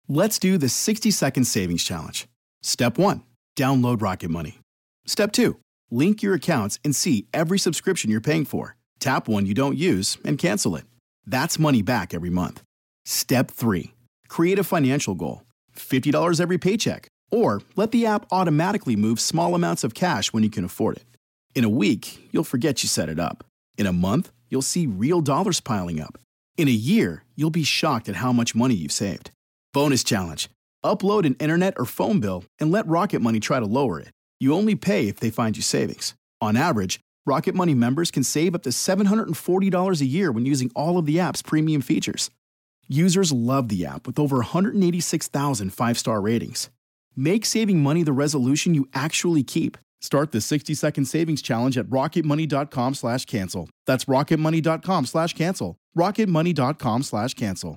Let's do the 60-second savings challenge. Step 1, download Rocket Money. Step 2, link your accounts and see every subscription you're paying for. Tap one you don't use and cancel it. That's money back every month. Step 3, create a financial goal. $50 every paycheck. Or let the app automatically move small amounts of cash when you can afford it. In a week, you'll forget you set it up. In a month, you'll see real dollars piling up. In a year, you'll be shocked at how much money you've saved. Bonus challenge. Upload an internet or phone bill and let Rocket Money try to lower it. You only pay if they find you savings. On average, Rocket Money members can save up to $740 a year when using all of the app's premium features. Users love the app with over 186,000 five-star ratings. Make saving money the resolution you actually keep. Start the 60-second savings challenge at rocketmoney.com/cancel. That's rocketmoney.com/cancel. rocketmoney.com/cancel.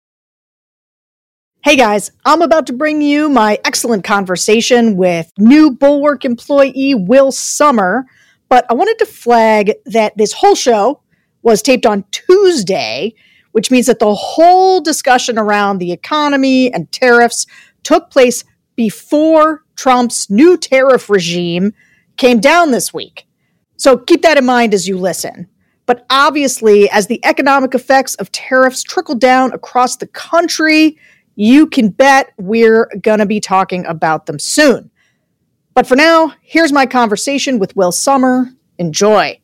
Hey guys, I'm about to bring you my excellent conversation with new Bulwark employee Will Sommer, but I wanted to flag that this whole show was taped on Tuesday, which means that the whole discussion around the economy and tariffs took place before Trump's new tariff regime came down this week. So keep that in mind as you listen. But obviously, as the economic effects of tariffs trickle down across the country, you can bet we're going to be talking about them soon. But for now, here's my conversation with Will Sommer. Enjoy.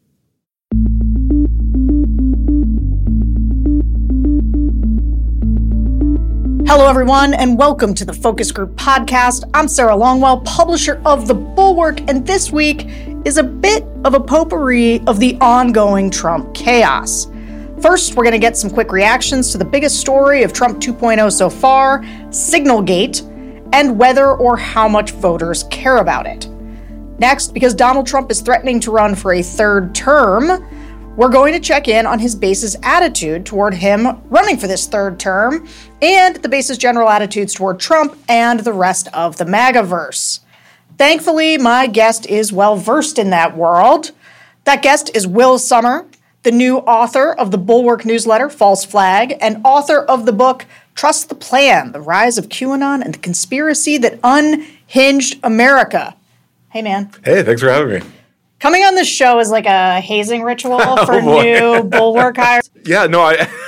Hello, everyone, and welcome to the Focus Group podcast. I'm Sarah Longwell, publisher of The Bulwark, and this week is a bit of a potpourri of the ongoing Trump chaos. First, we're going to get some quick reactions to the biggest story of Trump 2.0 so far, Signalgate, and whether or how much voters care about it. Next, because Donald Trump is threatening to run for a third term, we're going to check in on his base's attitude toward him running for this third term and the base's general attitudes toward Trump and the rest of the MAGAverse. Thankfully, my guest is well versed in that world. That guest is Will Sommer, the new author of the Bulwark newsletter, False Flag, and author of the book, Trust the Plan, The Rise of QAnon and the Conspiracy That Unhinged America. Hey, man. Hey, thanks for having me. Coming on this show is like a hazing ritual for new Bulwark hires. Yeah, no,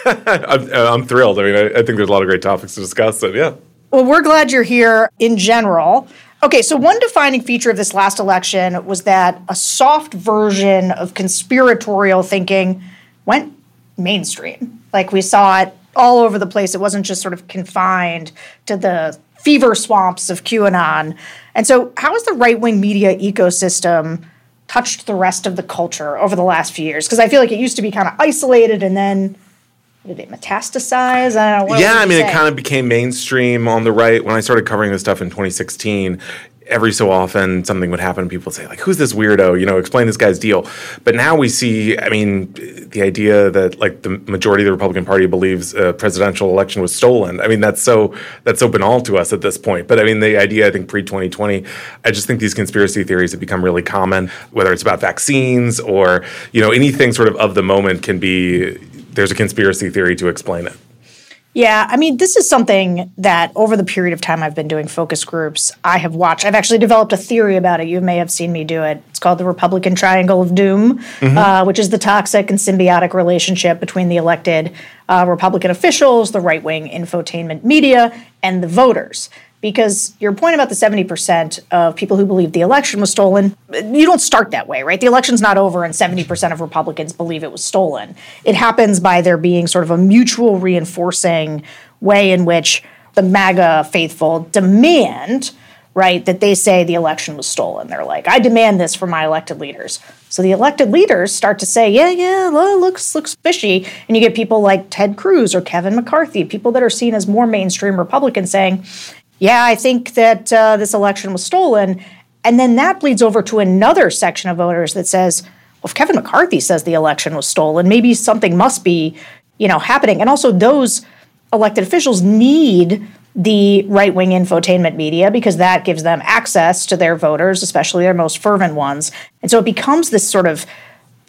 I'm thrilled. I mean, I think there's a lot of great topics to discuss, and yeah. Well, we're glad you're here in general. Okay, so one defining feature of this last election was that a soft version of conspiratorial thinking went mainstream. Like, we saw it all over the place. It wasn't just sort of confined to the fever swamps of QAnon. And so how has the right-wing media ecosystem touched the rest of the culture over the last few years? Because I feel like it used to be kind of isolated and then did it metastasize? I don't know. Yeah, I mean, it kind of became mainstream on the right. When I started covering this stuff in 2016, every so often something would happen and people would say, like, who's this weirdo? You know, explain this guy's deal. But now we see, I mean, the idea that, like, the majority of the Republican Party believes a presidential election was stolen. I mean, that's so banal to us at this point. But I mean, the idea, I think, pre-2020, I just think these conspiracy theories have become really common, whether it's about vaccines or, you know, anything sort of the moment can be, there's a conspiracy theory to explain it. Yeah, I mean, this is something that over the period of time I've been doing focus groups, I have watched. I've actually developed a theory about it. You may have seen me do it. It's called the Republican Triangle of Doom, which is the toxic and symbiotic relationship between the elected Republican officials, the right-wing infotainment media, and the voters. Because your point about the 70% of people who believe the election was stolen, you don't start that way, right? The election's not over and 70% of Republicans believe it was stolen. It happens by there being sort of a mutual reinforcing way in which the MAGA faithful demand, right, that they say the election was stolen. They're like, I demand this from my elected leaders. So the elected leaders start to say, yeah, looks fishy. And you get people like Ted Cruz or Kevin McCarthy, people that are seen as more mainstream Republicans saying, yeah, I think that this election was stolen. And then that bleeds over to another section of voters that says, well, if Kevin McCarthy says the election was stolen, maybe something must be, happening. And also those elected officials need the right-wing infotainment media because that gives them access to their voters, especially their most fervent ones. And so it becomes this sort of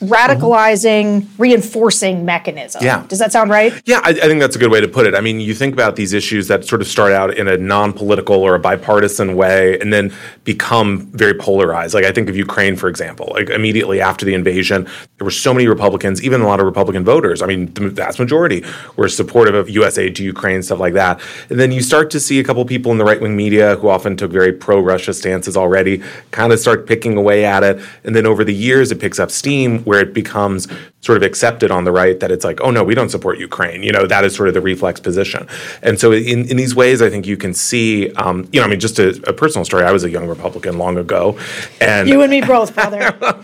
radicalizing, reinforcing mechanism. Yeah. Does that sound right? Yeah, I think that's a good way to put it. I mean, you think about these issues that sort of start out in a non-political or a bipartisan way and then become very polarized. Like I think of Ukraine, for example. Like immediately after the invasion, there were so many Republicans, even a lot of Republican voters. I mean, the vast majority were supportive of U.S. aid to Ukraine, stuff like that. And then you start to see a couple people in the right-wing media who often took very pro-Russia stances already kind of start picking away at it. And then over the years, it picks up steam where it becomes sort of accepted on the right that it's like, oh no, we don't support Ukraine. That is sort of the reflex position. And so in these ways, I think you can see, just a personal story. I was a young Republican long ago. And you and me both, brother.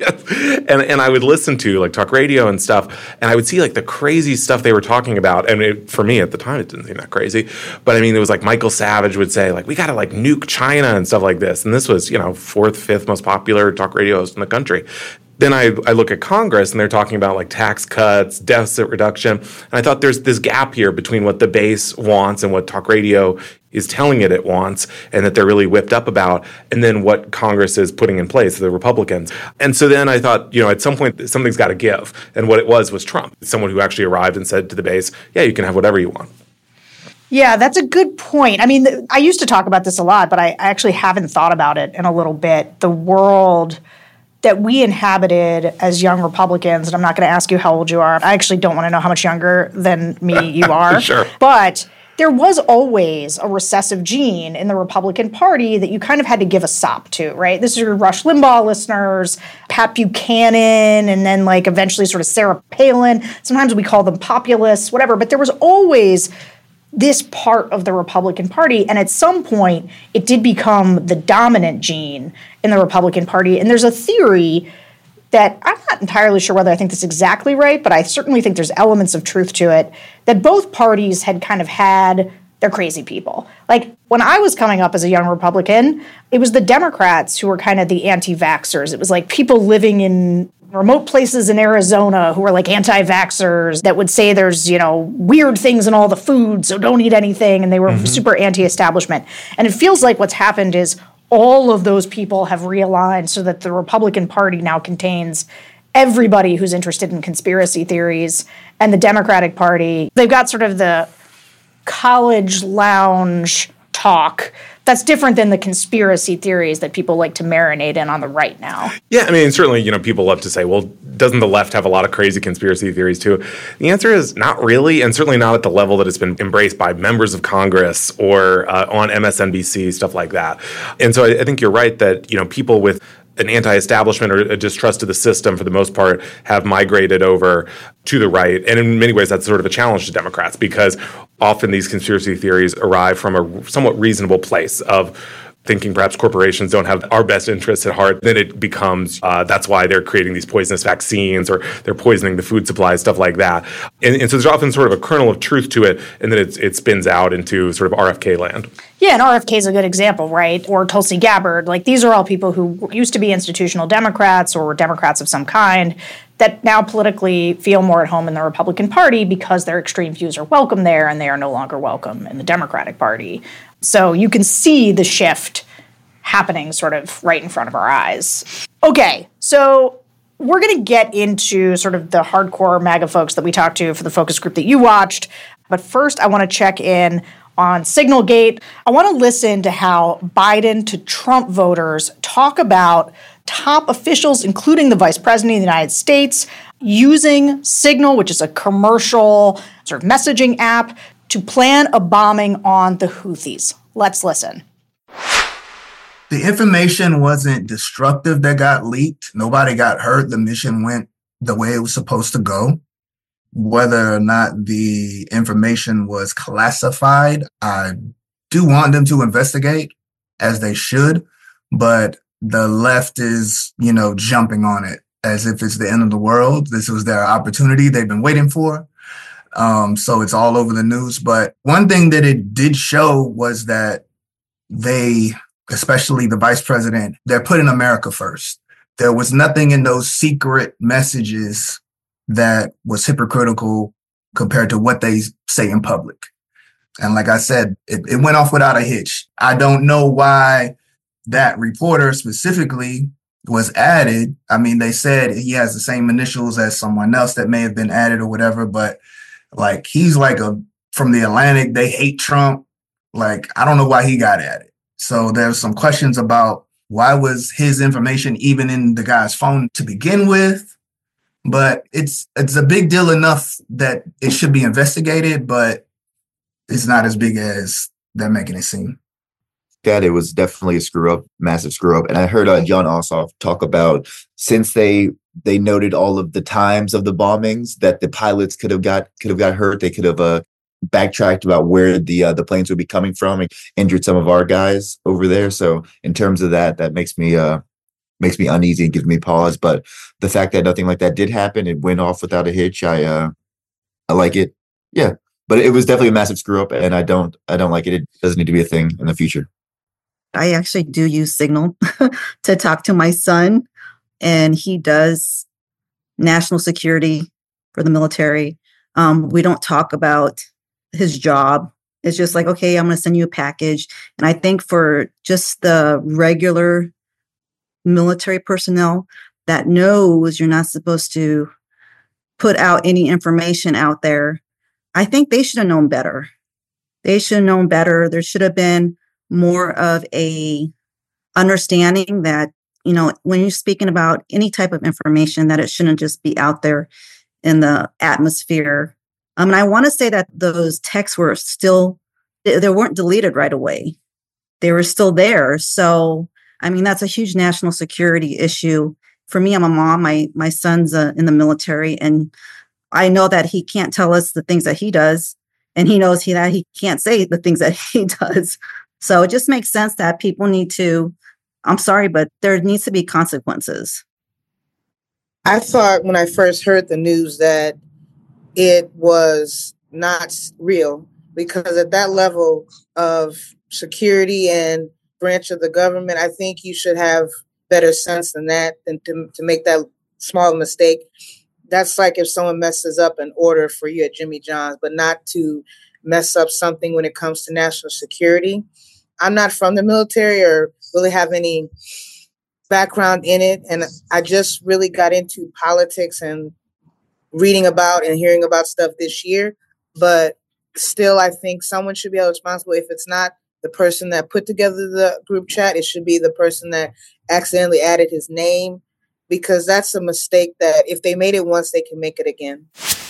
and I would listen to like talk radio and stuff, and I would see like the crazy stuff they were talking about. And for me at the time, it didn't seem that crazy. But I mean, it was like Michael Savage would say like, we got to like nuke China and stuff like this. And this was, fourth, fifth most popular talk radio host in the country. Then I look at Congress and they're talking about like tax cuts, deficit reduction. And I thought there's this gap here between what the base wants and what talk radio is telling it wants and that they're really whipped up about, and then what Congress is putting in place, the Republicans. And so then I thought, at some point something's got to give. And what it was Trump, someone who actually arrived and said to the base, yeah, you can have whatever you want. Yeah, that's a good point. I mean, I used to talk about this a lot, but I actually haven't thought about it in a little bit. The world that we inhabited as young Republicans, and I'm not going to ask you how old you are. I actually don't want to know how much younger than me you are. Sure. But there was always a recessive gene in the Republican Party that you kind of had to give a sop to, right? This is your Rush Limbaugh listeners, Pat Buchanan, and then like eventually sort of Sarah Palin. Sometimes we call them populists, whatever. But there was always this part of the Republican Party. And at some point, it did become the dominant gene in the Republican Party. And there's a theory that I'm not entirely sure whether I think this is exactly right, but I certainly think there's elements of truth to it, that both parties had kind of had their crazy people. Like when I was coming up as a young Republican, it was the Democrats who were kind of the anti-vaxxers. It was like people living in remote places in Arizona who were like anti-vaxxers that would say there's, weird things in all the food, so don't eat anything. And they were super anti-establishment. And it feels like what's happened is all of those people have realigned so that the Republican Party now contains everybody who's interested in conspiracy theories. And the Democratic Party, they've got sort of the college lounge talk that's different than the conspiracy theories that people like to marinate in on the right now. Yeah, I mean, certainly, people love to say, well, doesn't the left have a lot of crazy conspiracy theories too? The answer is not really, and certainly not at the level that it's been embraced by members of Congress or on MSNBC, stuff like that. And so I think you're right that, people with an anti-establishment or a distrust of the system, for the most part, have migrated over to the right. And in many ways, that's sort of a challenge to Democrats because often these conspiracy theories arrive from a somewhat reasonable place of thinking perhaps corporations don't have our best interests at heart. Then it becomes that's why they're creating these poisonous vaccines or they're poisoning the food supply, stuff like that. And so there's often sort of a kernel of truth to it, and then it spins out into sort of RFK land. Yeah, and RFK is a good example, right? Or Tulsi Gabbard. Like these are all people who used to be institutional Democrats or were Democrats of some kind that now politically feel more at home in the Republican Party because their extreme views are welcome there and they are no longer welcome in the Democratic Party. So you can see the shift happening sort of right in front of our eyes. Okay, so we're going to get into sort of the hardcore MAGA folks that we talked to for the focus group that you watched. But first, I want to check in on Signalgate. I want to listen to how Biden to Trump voters talk about top officials, including the Vice President of the United States, using Signal, which is a commercial sort of messaging app, to plan a bombing on the Houthis. Let's listen. The information wasn't destructive that got leaked. Nobody got hurt. The mission went the way it was supposed to go. Whether or not the information was classified, I do want them to investigate, as they should, but the left is, jumping on it as if it's the end of the world. This was their opportunity they've been waiting for. So it's all over the news. But one thing that it did show was that they, especially the vice president, they're putting America first. There was nothing in those secret messages that was hypocritical compared to what they say in public. And like I said, it went off without a hitch. I don't know why that reporter specifically was added, I mean, they said he has the same initials as someone else that may have been added or whatever, but like he's like from the Atlantic, they hate Trump. Like, I don't know why he got added. So there's some questions about why was his information even in the guy's phone to begin with? But it's a big deal enough that it should be investigated, but it's not as big as they're making it seem. That it was definitely a screw up, massive screw up. And I heard Jon Ossoff talk about, since they noted all of the times of the bombings that the pilots could have got hurt, they could have backtracked about where the planes would be coming from and injured some of our guys over there. So in terms of that makes me uneasy and gives me pause. But the fact that nothing like that did happen, it went off without a hitch. I like it. Yeah. But it was definitely a massive screw up, and I don't like it. It doesn't need to be a thing in the future. I actually do use Signal to talk to my son, and he does national security for the military. We don't talk about his job. It's just like, okay, I'm going to send you a package. And I think for just the regular military personnel that knows you're not supposed to put out any information out there, I think they should have known better. They should have known better. There should have been more of a understanding that, you know, when you're speaking about any type of information, that it shouldn't just be out there in the atmosphere. And I want to say that those texts were still, they weren't deleted right away. They were still there. So, I mean, that's a huge national security issue. For me, I'm a mom. My son's in the military, and I know that he can't tell us the things that he does, and he knows that he can't say the things that he does. So it just makes sense that people need to, I'm sorry, but there needs to be consequences. I thought when I first heard the news that it was not real, because at that level of security and branch of the government, I think you should have better sense than that, than to make that small mistake. That's like if someone messes up an order for you at Jimmy John's, but not to mess up something when it comes to national security. I'm not from the military or really have any background in it. And I just really got into politics and reading about and hearing about stuff this year. But still, I think someone should be held responsible. If it's not the person that put together the group chat, it should be the person that accidentally added his name, because that's a mistake that if they made it once, they can make it again.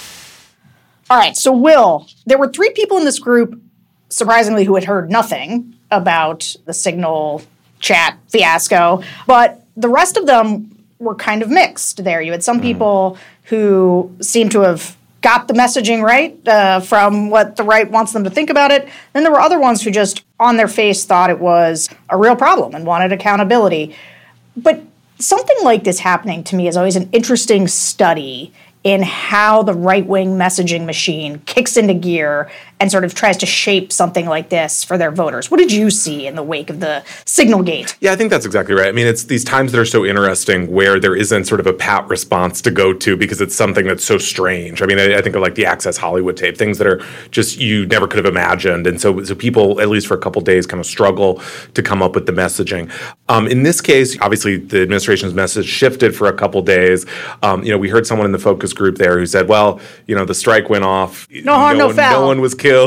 All right. So, Will, there were 3 people in this group, surprisingly, who had heard nothing about the Signal chat fiasco, but the rest of them were kind of mixed there. You had some people who seemed to have got the messaging right from what the right wants them to think about it. Then there were other ones who just on their face thought it was a real problem and wanted accountability. But something like this happening to me is always an interesting study in how the right-wing messaging machine kicks into gear and sort of tries to shape something like this for their voters. What did you see in the wake of the Signal Gate? Yeah, I think that's exactly right. I mean, it's these times that are so interesting where there isn't sort of a pat response to go to because it's something that's so strange. I mean, I think of like the Access Hollywood tape, things that are just you never could have imagined. And so people, at least for a couple of days, kind of struggle to come up with the messaging. In this case, obviously, the administration's message shifted for a couple of days. We heard someone in the focus group there who said, well, the strike went off. No harm, no foul. No one was killed,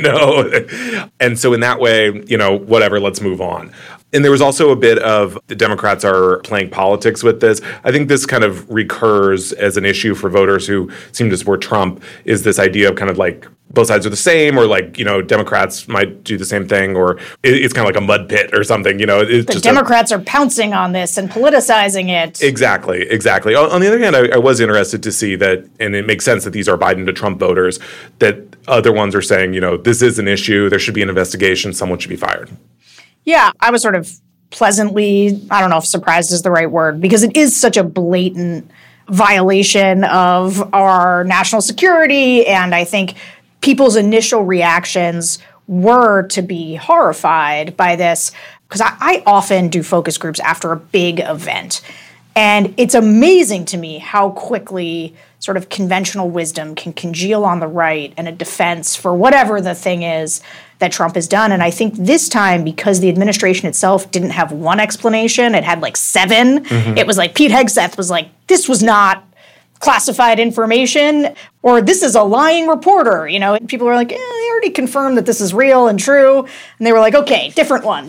And so in that way, whatever, let's move on. And there was also a bit of the Democrats are playing politics with this. I think this kind of recurs as an issue for voters who seem to support Trump, is this idea of kind of like both sides are the same, or like, Democrats might do the same thing, or it's kind of like a mud pit or something, It's the Democrats are pouncing on this and politicizing it. Exactly. On the other hand, I was interested to see that, and it makes sense that these are Biden to Trump voters, that other ones are saying, this is an issue, there should be an investigation, someone should be fired. Yeah, I was sort of pleasantly, I don't know if surprised is the right word, because it is such a blatant violation of our national security. And I think people's initial reactions were to be horrified by this, because I often do focus groups after a big event. And it's amazing to me how quickly sort of conventional wisdom can congeal on the right and a defense for whatever the thing is that Trump has done. And I think this time, because the administration itself didn't have one explanation, it had like 7. It was like Pete Hegseth was like, this was not classified information, or this is a lying reporter. And people were like, they already confirmed that this is real and true. And they were like, okay, different one.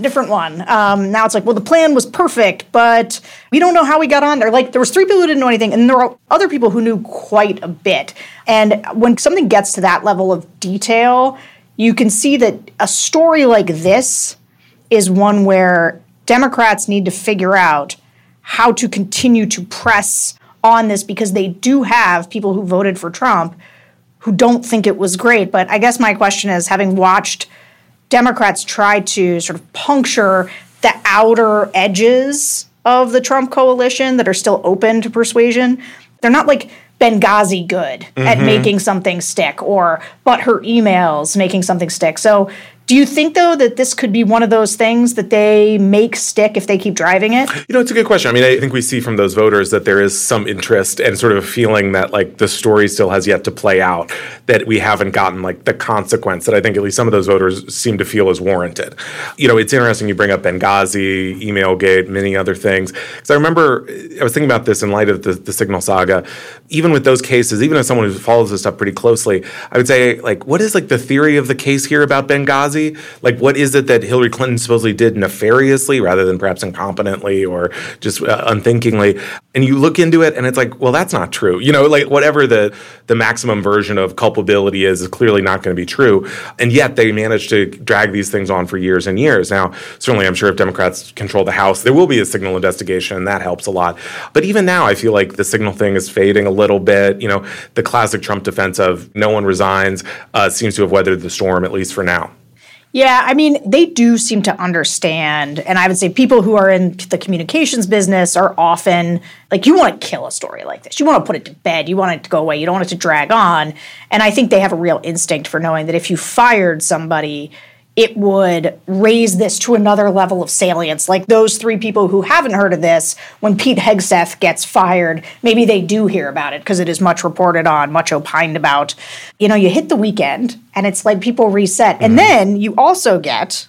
Now it's like, well, the plan was perfect, but we don't know how we got on there. Like, there was 3 people who didn't know anything, and there were other people who knew quite a bit. And when something gets to that level of detail, you can see that a story like this is one where Democrats need to figure out how to continue to press on this, because they do have people who voted for Trump who don't think it was great. But I guess my question is, having watched Democrats try to sort of puncture the outer edges of the Trump coalition that are still open to persuasion, they're not like Benghazi good at making something stick, or butthurt emails making something stick. So do you think, though, that this could be one of those things that they make stick if they keep driving it? It's a good question. I mean, I think we see from those voters that there is some interest and sort of a feeling that, like, the story still has yet to play out, that we haven't gotten, like, the consequence that I think at least some of those voters seem to feel is warranted. It's interesting you bring up Benghazi, Emailgate, many other things. Because I remember, I was thinking about this in light of the Signal saga. Even with those cases, even as someone who follows this stuff pretty closely, I would say, like, what is, like, the theory of the case here about Benghazi? Like, what is it that Hillary Clinton supposedly did nefariously rather than perhaps incompetently or just unthinkingly? And you look into it and it's like, well, that's not true. Like, whatever the maximum version of culpability is clearly not going to be true. And yet they managed to drag these things on for years and years. Now, certainly I'm sure if Democrats control the House, there will be a Signal investigation, and that helps a lot. But even now, I feel like the Signal thing is fading a little bit. The classic Trump defense of no one resigns seems to have weathered the storm, at least for now. Yeah, I mean, they do seem to understand. And I would say people who are in the communications business are often like, you want to kill a story like this. You want to put it to bed. You want it to go away. You don't want it to drag on. And I think they have a real instinct for knowing that if you fired somebody, it would raise this to another level of salience. Like those 3 people who haven't heard of this, when Pete Hegseth gets fired, maybe they do hear about it because it is much reported on, much opined about. You hit the weekend and it's like people reset. And then you also get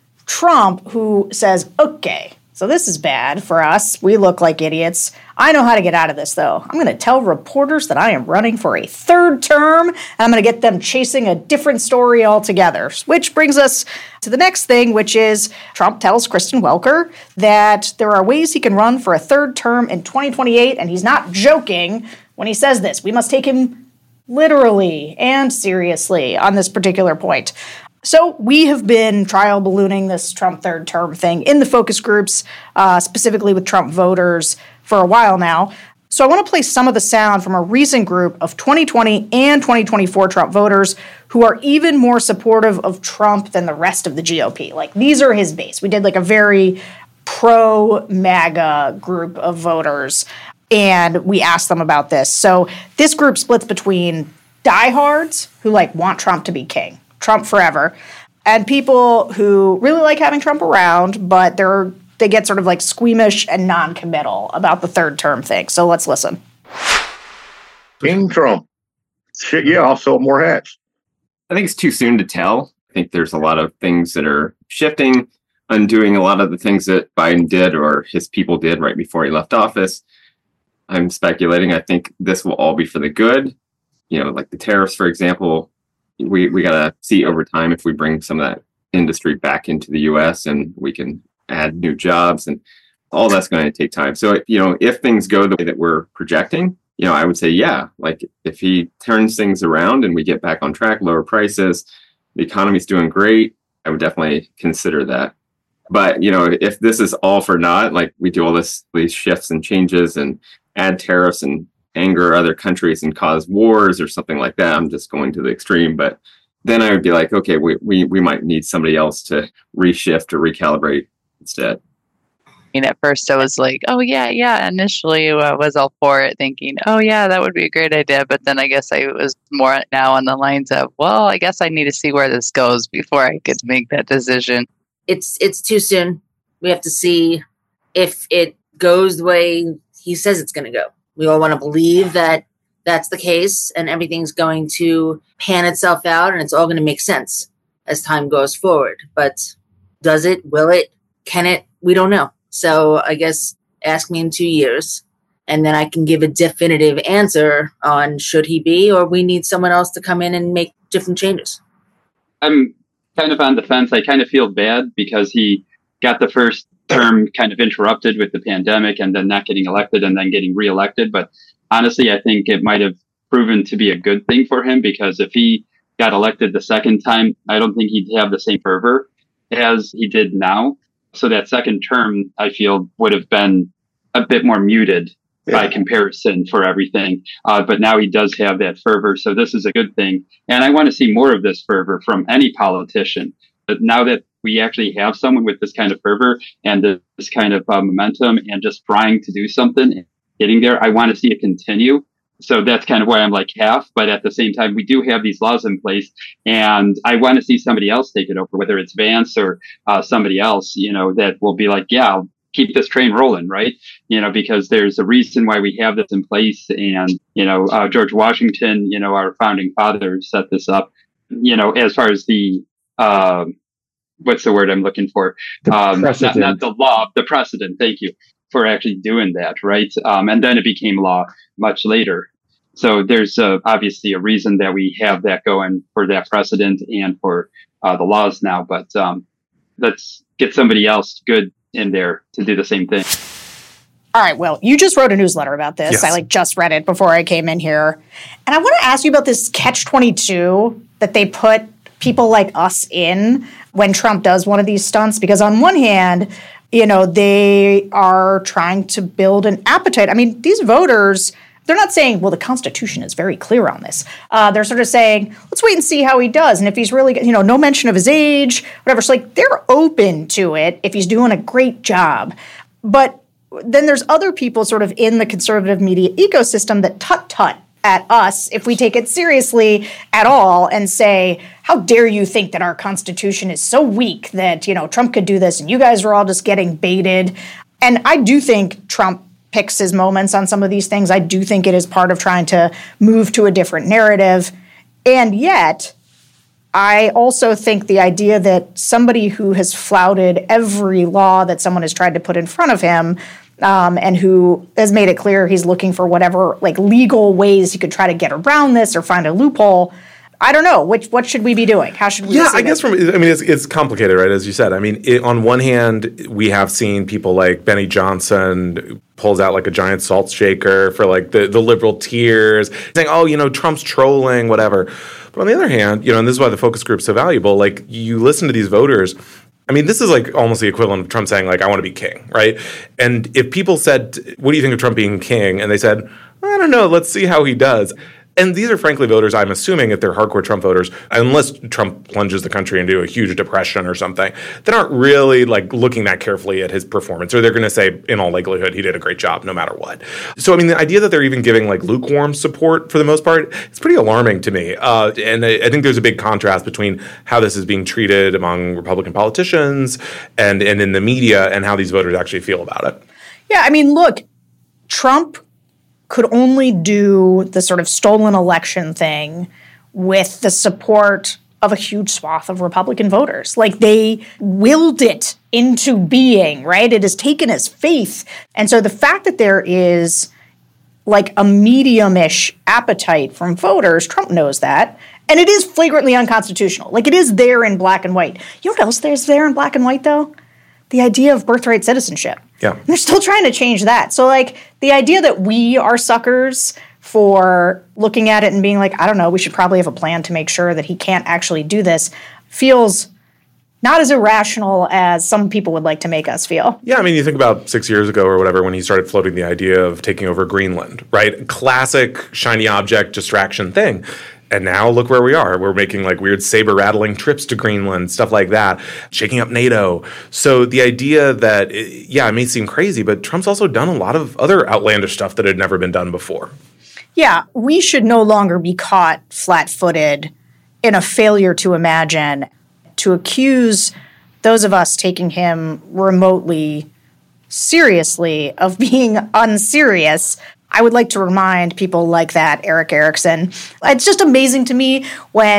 Trump, who says, okay, so this is bad for us. We look like idiots. I know how to get out of this, though. I'm going to tell reporters that I am running for a 3rd term, and I'm going to get them chasing a different story altogether. Which brings us to the next thing, which is Trump tells Kristen Welker that there are ways he can run for a 3rd term in 2028, and he's not joking when he says this. We must take him literally and seriously on this particular point. So we have been trial ballooning this Trump 3rd term thing in the focus groups, specifically with Trump voters, for a while now. So I want to play some of the sound from a recent group of 2020 and 2024 Trump voters who are even more supportive of Trump than the rest of the GOP. Like, these are his base. We did like a very pro-MAGA group of voters, and we asked them about this. So this group splits between diehards who like want Trump to be king, Trump forever, and people who really like having Trump around, but they get sort of like squeamish and non-committal about the 3rd term thing. So let's listen. King Trump. Shit, yeah, I'll sell more hats. I think it's too soon to tell. I think there's a lot of things that are shifting, undoing a lot of the things that Biden did or his people did right before he left office. I'm speculating. I think this will all be for the good. Like the tariffs, for example. We got to see over time if we bring some of that industry back into the U.S. and we can add new jobs, and all that's going to take time. So, if things go the way that we're projecting, I would say, yeah, like if he turns things around and we get back on track, lower prices, the economy's doing great, I would definitely consider that. But, if this is all for naught, like we do all these shifts and changes and add tariffs and anger other countries and cause wars or something like that, I'm just going to the extreme. But then I would be like, okay, we might need somebody else to reshift or recalibrate instead. At first I was like, oh yeah. Initially I was all for it, thinking, oh yeah, that would be a great idea. But then I guess I was more now on the lines of, well, I guess I need to see where this goes before I could make that decision. It's too soon. We have to see if it goes the way he says it's going to go. We all want to believe that that's the case and everything's going to pan itself out and it's all going to make sense. as time goes forward. But does it? Will it? Can it? We don't know. So I guess ask me in 2 years, and then I can give a definitive answer on should he be, or we need someone else to come in and make different changes. I'm kind of on the fence. I kind of feel bad because he got the first term kind of interrupted with the pandemic and then not getting elected and then getting reelected. But honestly, I think it might have proven to be a good thing for him, because if he got elected the second time, I don't think he'd have the same fervor as he did now. So that second term, I feel, would have been a bit more muted by comparison for everything. But now he does have that fervor. So this is a good thing. And I want to see more of this fervor from any politician. But now that we actually have someone with this kind of fervor and this kind of momentum and just trying to do something and getting there, I want to see it continue. So that's kind of why I'm like half, but at the same time, we do have these laws in place, and I want to see somebody else take it over, whether it's Vance or somebody else, that will be like, yeah, I'll keep this train rolling, right? Because there's a reason why we have this in place. And, George Washington, our founding father set this up, as far as the, what's the word I'm looking for? Not the law, the precedent. Thank you for actually doing that, right? And then it became law much later. So there's obviously a reason that we have that going for that precedent and for the laws now. But let's get somebody else good in there to do the same thing. All right, well, you just wrote a newsletter about this. Yes. I just read it before I came in here. And I want to ask you about this catch-22 that they put people like us in when Trump does one of these stunts. Because on one hand, they are trying to build an appetite. I mean, these voters, they're not saying, well, the Constitution is very clear on this. They're sort of saying, let's wait and see how he does. And if he's really, no mention of his age, whatever. So they're open to it if he's doing a great job. But then there's other people sort of in the conservative media ecosystem that tut-tut at us if we take it seriously at all and say, how dare you think that our Constitution is so weak that, Trump could do this and you guys are all just getting baited. And I do think Trump picks his moments on some of these things. I do think it is part of trying to move to a different narrative. And yet, I also think the idea that somebody who has flouted every law that someone has tried to put in front of him, and who has made it clear he's looking for whatever legal ways he could try to get around this or find a loophole. I don't know. What should we be doing? How should we? Yeah, I guess it's complicated, right? As you said. On one hand, we have seen people like Benny Johnson pulls out a giant salt shaker for the liberal tiers, saying, "Oh, Trump's trolling, whatever." But on the other hand, and this is why the focus group's so valuable. You listen to these voters. This is almost the equivalent of Trump saying, I want to be king, right? And if people said, what do you think of Trump being king? And they said, I don't know, let's see how he does. And these are frankly voters, I'm assuming, if they're hardcore Trump voters, unless Trump plunges the country into a huge depression or something, that aren't really looking that carefully at his performance, or they're going to say, in all likelihood, he did a great job no matter what. So, the idea that they're even giving lukewarm support for the most part, it's pretty alarming to me. And I think there's a big contrast between how this is being treated among Republican politicians and in the media and how these voters actually feel about it. Yeah, look, Trump could only do the sort of stolen election thing with the support of a huge swath of Republican voters. They willed it into being, right? It has taken as faith. And so the fact that there is a medium-ish appetite from voters, Trump knows that, and it is flagrantly unconstitutional. It is there in black and white. You know what else there's there in black and white, though? The idea of birthright citizenship. Yeah. And they're still trying to change that. So, the idea that we are suckers for looking at it and being I don't know, we should probably have a plan to make sure that he can't actually do this, feels not as irrational as some people would like to make us feel. Yeah, you think about 6 years ago or whatever when he started floating the idea of taking over Greenland, right? Classic shiny object distraction thing. And now look where we are. We're making weird saber-rattling trips to Greenland, stuff like that, shaking up NATO. So the idea that, it may seem crazy, but Trump's also done a lot of other outlandish stuff that had never been done before. Yeah, we should no longer be caught flat-footed in a failure to imagine. To accuse those of us taking him remotely seriously of being unserious, I would like to remind people like that, Eric Erickson. It's just amazing to me when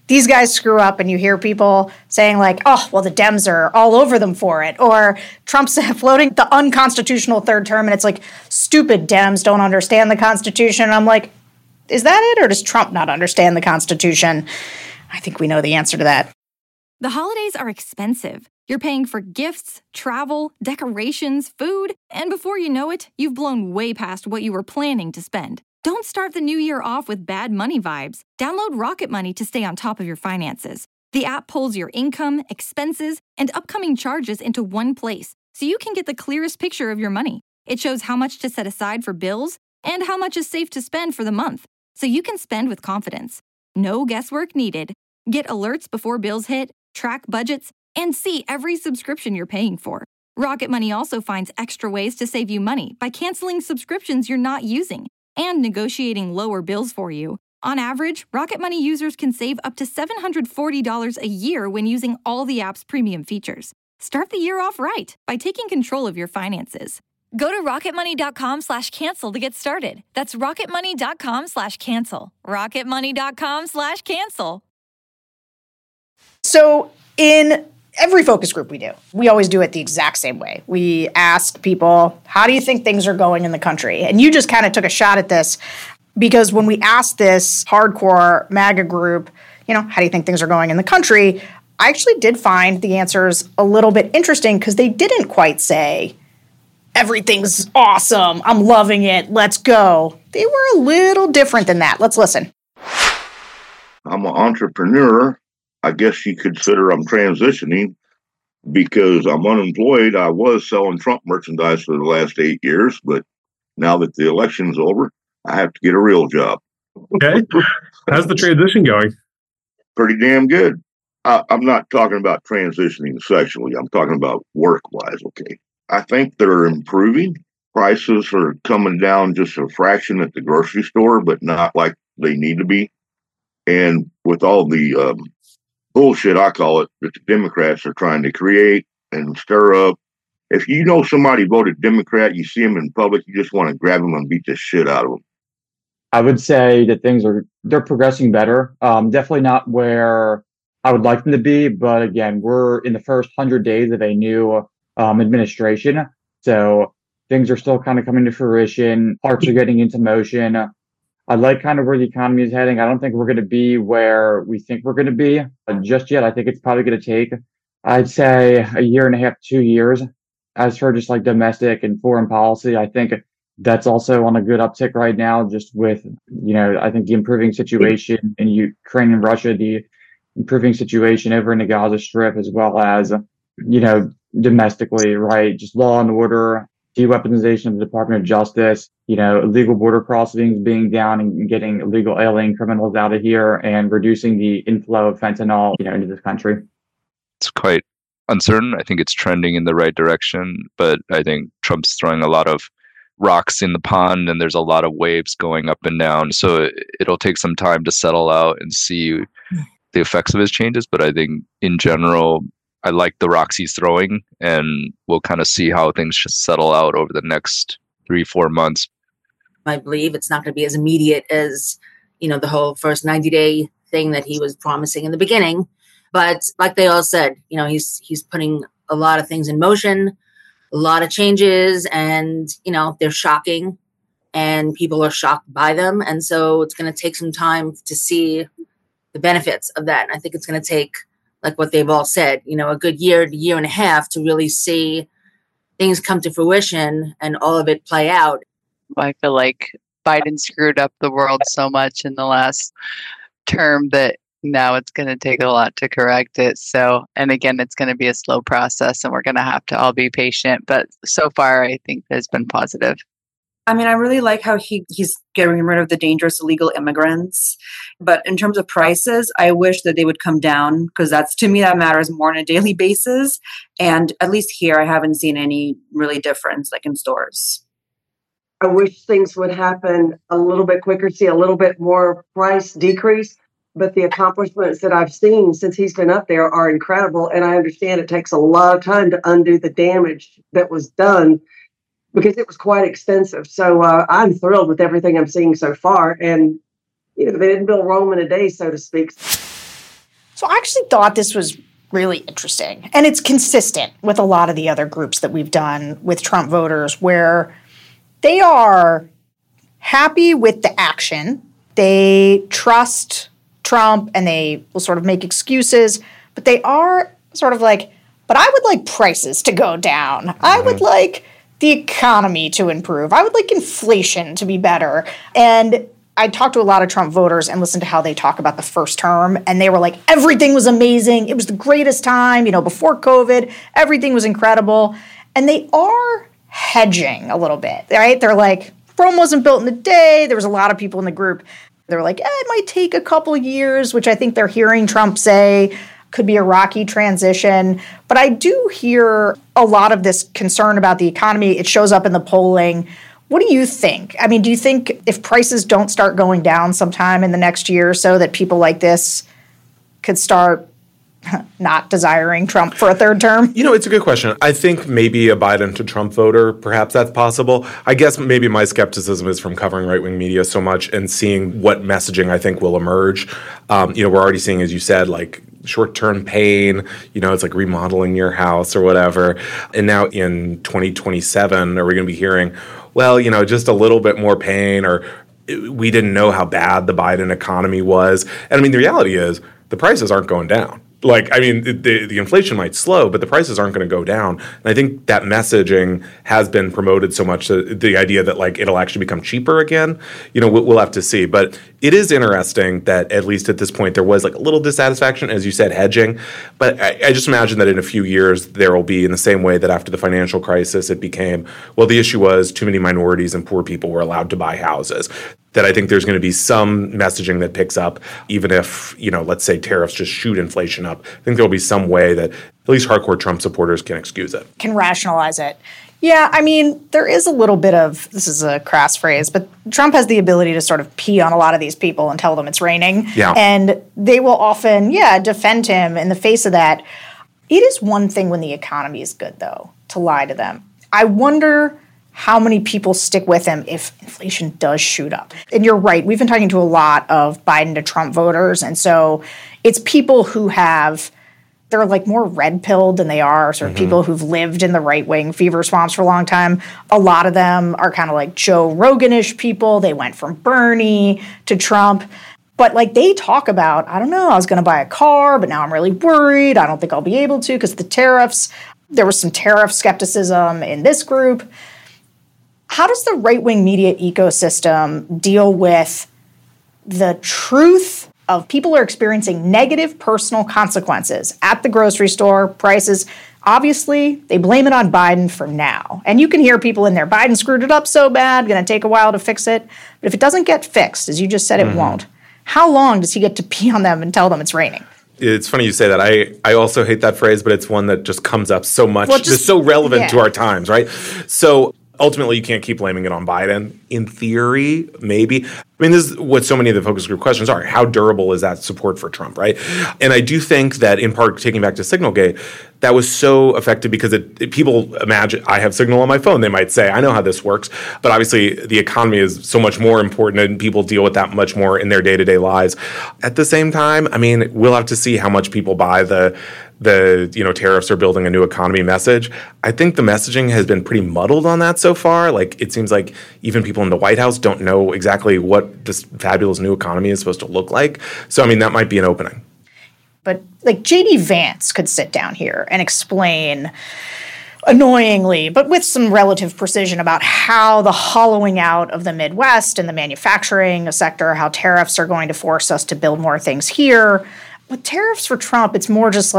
these guys screw up and you hear people saying like, oh, well, the Dems are all over them for it. Or Trump's floating the unconstitutional third term. And it's like, stupid Dems don't understand the Constitution. And I'm like, is that it? Or does Trump not understand the Constitution? I think we know the answer to that. The holidays are expensive. You're paying for gifts, travel, decorations, food, and before you know it, you've blown way past what you were planning to spend. Don't start the new year off with bad money vibes. Download Rocket Money to stay on top of your finances. The app pulls your income, expenses, and upcoming charges into one place, so you can get the clearest picture of your money. It shows how much to set aside for bills and how much is safe to spend for the month, so you can spend with confidence. No guesswork needed. Get alerts before bills hit, track budgets, and see every subscription you're paying for. Rocket Money also finds extra ways to save you money by canceling subscriptions you're not using and negotiating lower bills for you. On average, Rocket Money users can save up to $740 a year when using all the app's premium features. Start the year off right by taking control of your finances. Go to rocketmoney.com/cancel to get started. That's rocketmoney.com/cancel. rocketmoney.com/cancel. So in every focus group we always do it the exact same way. We ask people, how do you think things are going in the country? And you just kind of took a shot at this because when we asked this hardcore MAGA group, how do you think things are going in the country? I actually did find the answers a little bit interesting because they didn't quite say, everything's awesome, I'm loving it, let's go. They were a little different than that. Let's listen. I'm an entrepreneur. I guess you consider I'm transitioning because I'm unemployed. I was selling Trump merchandise for the last 8 years, but now that the election's over, I have to get a real job. Okay. How's the transition going? Pretty damn good. I'm not talking about transitioning sexually. I'm talking about work-wise, okay? I think they're improving. Prices are coming down just a fraction at the grocery store, but not like they need to be. And with all the bullshit, I call it, that the Democrats are trying to create and stir up. If you know somebody voted Democrat, you see them in public, you just want to grab them and beat the shit out of them. I would say that they're progressing better. Definitely not where I would like them to be, but again, we're in the first 100 days of a new administration, so things are still kind of coming to fruition. Parts are getting into motion. I like kind of where the economy is heading. I don't think we're going to be where we think we're going to be just yet. I think it's probably going to take, I'd say, 1.5 years, 2 years. As for just like domestic and foreign policy, I think that's also on a good uptick right now, just with, I think the improving situation in Ukraine and Russia, the improving situation over in the Gaza Strip, as well as, domestically, right? Just law and order, de-weaponization of the Department of Justice, illegal border crossings being down and getting illegal alien criminals out of here and reducing the inflow of fentanyl, into this country. It's quite uncertain. I think it's trending in the right direction, but I think Trump's throwing a lot of rocks in the pond and there's a lot of waves going up and down. So it'll take some time to settle out and see the effects of his changes. But I think in general, I like the rocks he's throwing, and we'll kind of see how things just settle out over the next 3-4 months. I believe it's not going to be as immediate as, the whole first 90-day thing that he was promising in the beginning. But like they all said, he's putting a lot of things in motion, a lot of changes, and, they're shocking and people are shocked by them. And so it's going to take some time to see the benefits of that. And I think it's going to take, like what they've all said, a good year to year and a half to really see things come to fruition and all of it play out. I feel like Biden screwed up the world so much in the last term that now it's going to take a lot to correct it. So, and again, it's going to be a slow process and we're going to have to all be patient. But so far, I think it's been positive. I mean, I really like how he's getting rid of the dangerous illegal immigrants. But in terms of prices, I wish that they would come down because to me, that matters more on a daily basis. And at least here, I haven't seen any really difference like in stores. I wish things would happen a little bit quicker, see a little bit more price decrease. But the accomplishments that I've seen since he's been up there are incredible. And I understand it takes a lot of time to undo the damage that was done, because it was quite extensive. So I'm thrilled with everything I'm seeing so far. And, they didn't build Rome in a day, so to speak. So I actually thought this was really interesting. And it's consistent with a lot of the other groups that we've done with Trump voters, where they are happy with the action. They trust Trump and they will sort of make excuses, but they are sort of like, but I would like prices to go down. I would like the economy to improve. I would like inflation to be better. And I talked to a lot of Trump voters and listened to how they talk about the first term, and they were like, everything was amazing. It was the greatest time, before COVID, everything was incredible. And they are hedging a little bit, right? They're like, Rome wasn't built in a day. There was a lot of people in the group. They're like, it might take a couple years, which I think they're hearing Trump say could be a rocky transition. But I do hear a lot of this concern about the economy. It shows up in the polling. What do you think? I mean, do you think if prices don't start going down sometime in the next year or so that people like this could start not desiring Trump for a third term? It's a good question. I think maybe a Biden to Trump voter, perhaps that's possible. I guess maybe my skepticism is from covering right-wing media so much and seeing what messaging I think will emerge. We're already seeing, as you said, like short-term pain, it's like remodeling your house or whatever. And now in 2027, are we going to be hearing, well, just a little bit more pain, or we didn't know how bad the Biden economy was. And I mean, the reality is the prices aren't going down. The inflation might slow, but the prices aren't going to go down. And I think that messaging has been promoted so much that the idea that it'll actually become cheaper again, we'll have to see. But it is interesting that at least at this point there was a little dissatisfaction, as you said, hedging. But I just imagine that in a few years there will be, in the same way that after the financial crisis it became, well, the issue was too many minorities and poor people were allowed to buy houses. That I think there's going to be some messaging that picks up, even if, let's say tariffs just shoot inflation up. I think there'll be some way that at least hardcore Trump supporters can excuse it. Can rationalize it. Yeah, I mean, there is a little bit of, this is a crass phrase, but Trump has the ability to sort of pee on a lot of these people and tell them it's raining. Yeah. And they will often, defend him in the face of that. It is one thing when the economy is good, though, to lie to them. I wonder how many people stick with him if inflation does shoot up. And you're right, we've been talking to a lot of Biden to Trump voters, and so it's people who they're more red-pilled than they are sort of people who've lived in the right-wing fever swamps for a long time. A lot of them are kind of like Joe Rogan-ish people. They went from Bernie to Trump. But they talk about, I don't know, I was going to buy a car, but now I'm really worried. I don't think I'll be able to because the tariffs. There was some tariff skepticism in this group. How does the right-wing media ecosystem deal with the truth of people are experiencing negative personal consequences at the grocery store, prices? Obviously, they blame it on Biden for now. And you can hear people in there, Biden screwed it up so bad, going to take a while to fix it. But if it doesn't get fixed, as you just said, it won't. How long does he get to pee on them and tell them it's raining? It's funny you say that. I also hate that phrase, but it's one that just comes up so much. It's so relevant to our times, right? So ultimately, you can't keep blaming it on Biden. In theory, maybe. I mean, this is what so many of the focus group questions are. How durable is that support for Trump, right? And I do think that, in part, taking back to Signalgate, that was so effective because people imagine, I have Signal on my phone, they might say, I know how this works. But obviously, the economy is so much more important and people deal with that much more in their day-to-day lives. At the same time, I mean, we'll have to see how much people buy the tariffs are building a new economy message. I think the messaging has been pretty muddled on that so far. It seems like even people in the White House don't know exactly what this fabulous new economy is supposed to look like. So, I mean, that might be an opening. But J.D. Vance could sit down here and explain annoyingly, but with some relative precision, about how the hollowing out of the Midwest and the manufacturing sector, how tariffs are going to force us to build more things here. With tariffs for Trump, it's more just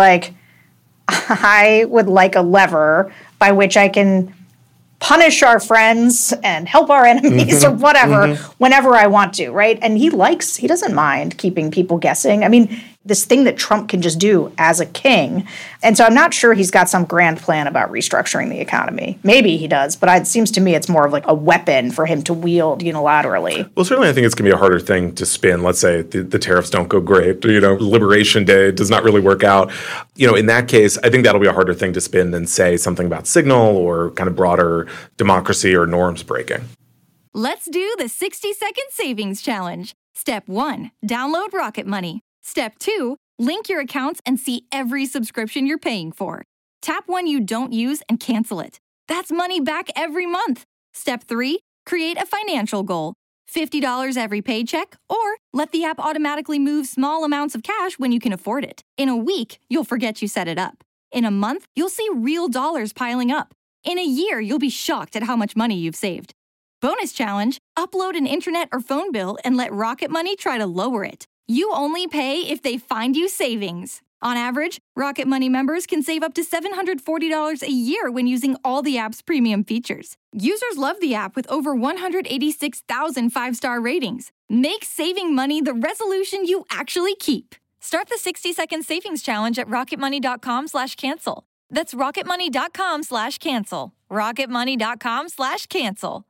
I would like a lever by which I can punish our friends and help our enemies or whatever whenever I want to, right? And he doesn't mind keeping people guessing. I mean, this thing that Trump can just do as a king. And so I'm not sure he's got some grand plan about restructuring the economy. Maybe he does, but it seems to me it's more of a weapon for him to wield unilaterally. Well, certainly I think it's going to be a harder thing to spin. Let's say the tariffs don't go great. Liberation Day does not really work out. In that case, I think that'll be a harder thing to spin than, say, something about Signal or kind of broader democracy or norms breaking. Let's do the 60-second savings challenge. Step 1, download Rocket Money. Step 2, Link your accounts and see every subscription you're paying for. Tap one you don't use and cancel it. That's money back every month. Step 3, create a financial goal. $50 every paycheck, or let the app automatically move small amounts of cash when you can afford it. In a week, you'll forget you set it up. In a month, you'll see real dollars piling up. In a year, you'll be shocked at how much money you've saved. Bonus challenge, upload an internet or phone bill and let Rocket Money try to lower it. You only pay if they find you savings. On average, Rocket Money members can save up to $740 a year when using all the app's premium features. Users love the app with over 186,000 five-star ratings. Make saving money the resolution you actually keep. Start the 60-second savings challenge at rocketmoney.com/cancel. That's rocketmoney.com/cancel. rocketmoney.com/cancel.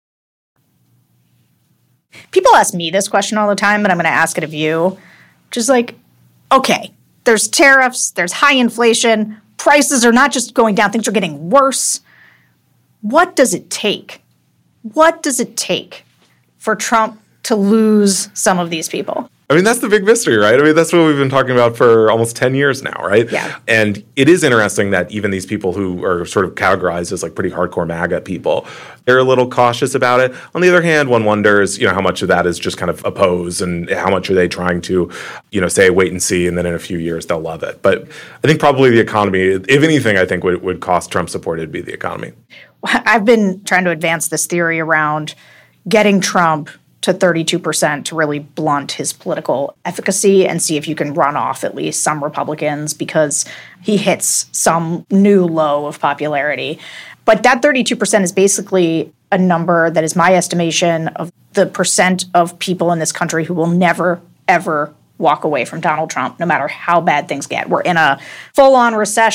People ask me this question all the time, but I'm going to ask it of you. Which is like, okay, there's tariffs, there's high inflation, prices are not just going down, things are getting worse. What does it take? What does it take for Trump to lose some of these people? I mean, that's the big mystery, right? I mean, that's what we've been talking about for almost 10 years now, right? Yeah. And it is interesting that even these people who are sort of categorized as like pretty hardcore MAGA people, they're a little cautious about it. On the other hand, one wonders, how much of that is just kind of oppose and how much are they trying to, say wait and see, and then in a few years they'll love it. But I think probably the economy, if anything, I think would cost Trump support, it'd be the economy. I've been trying to advance this theory around getting Trump to 32% to really blunt his political efficacy and see if you can run off at least some Republicans, because he hits some new low of popularity. But that 32% is basically a number that is my estimation of the percent of people in this country who will never, ever walk away from Donald Trump, no matter how bad things get. We're in a full-on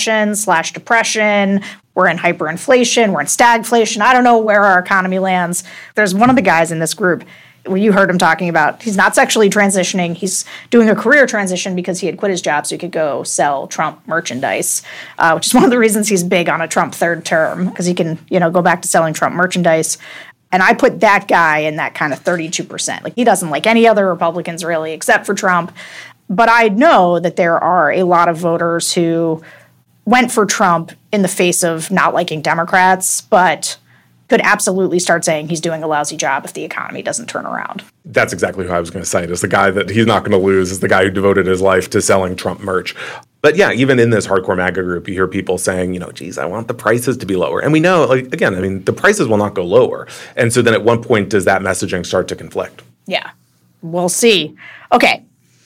recession/depression. We're in hyperinflation. We're in stagflation. I don't know where our economy lands. There's one of the guys in this group where you heard him talking about he's not sexually transitioning. He's doing a career transition because he had quit his job so he could go sell Trump merchandise, which is one of the reasons he's big on a Trump third term, because he can, go back to selling Trump merchandise. And I put that guy in that kind of 32%. Like, he doesn't like any other Republicans really except for Trump. But I know that there are a lot of voters who went for Trump in the face of not liking Democrats, but could absolutely start saying he's doing a lousy job if the economy doesn't turn around. That's exactly who I was going to cite. Is the guy that he's not going to lose is the guy who devoted his life to selling Trump merch. But yeah, even in this hardcore MAGA group, you hear people saying, geez, I want the prices to be lower. And we know, the prices will not go lower. And so then at one point, does that messaging start to conflict? Yeah, we'll see. Okay,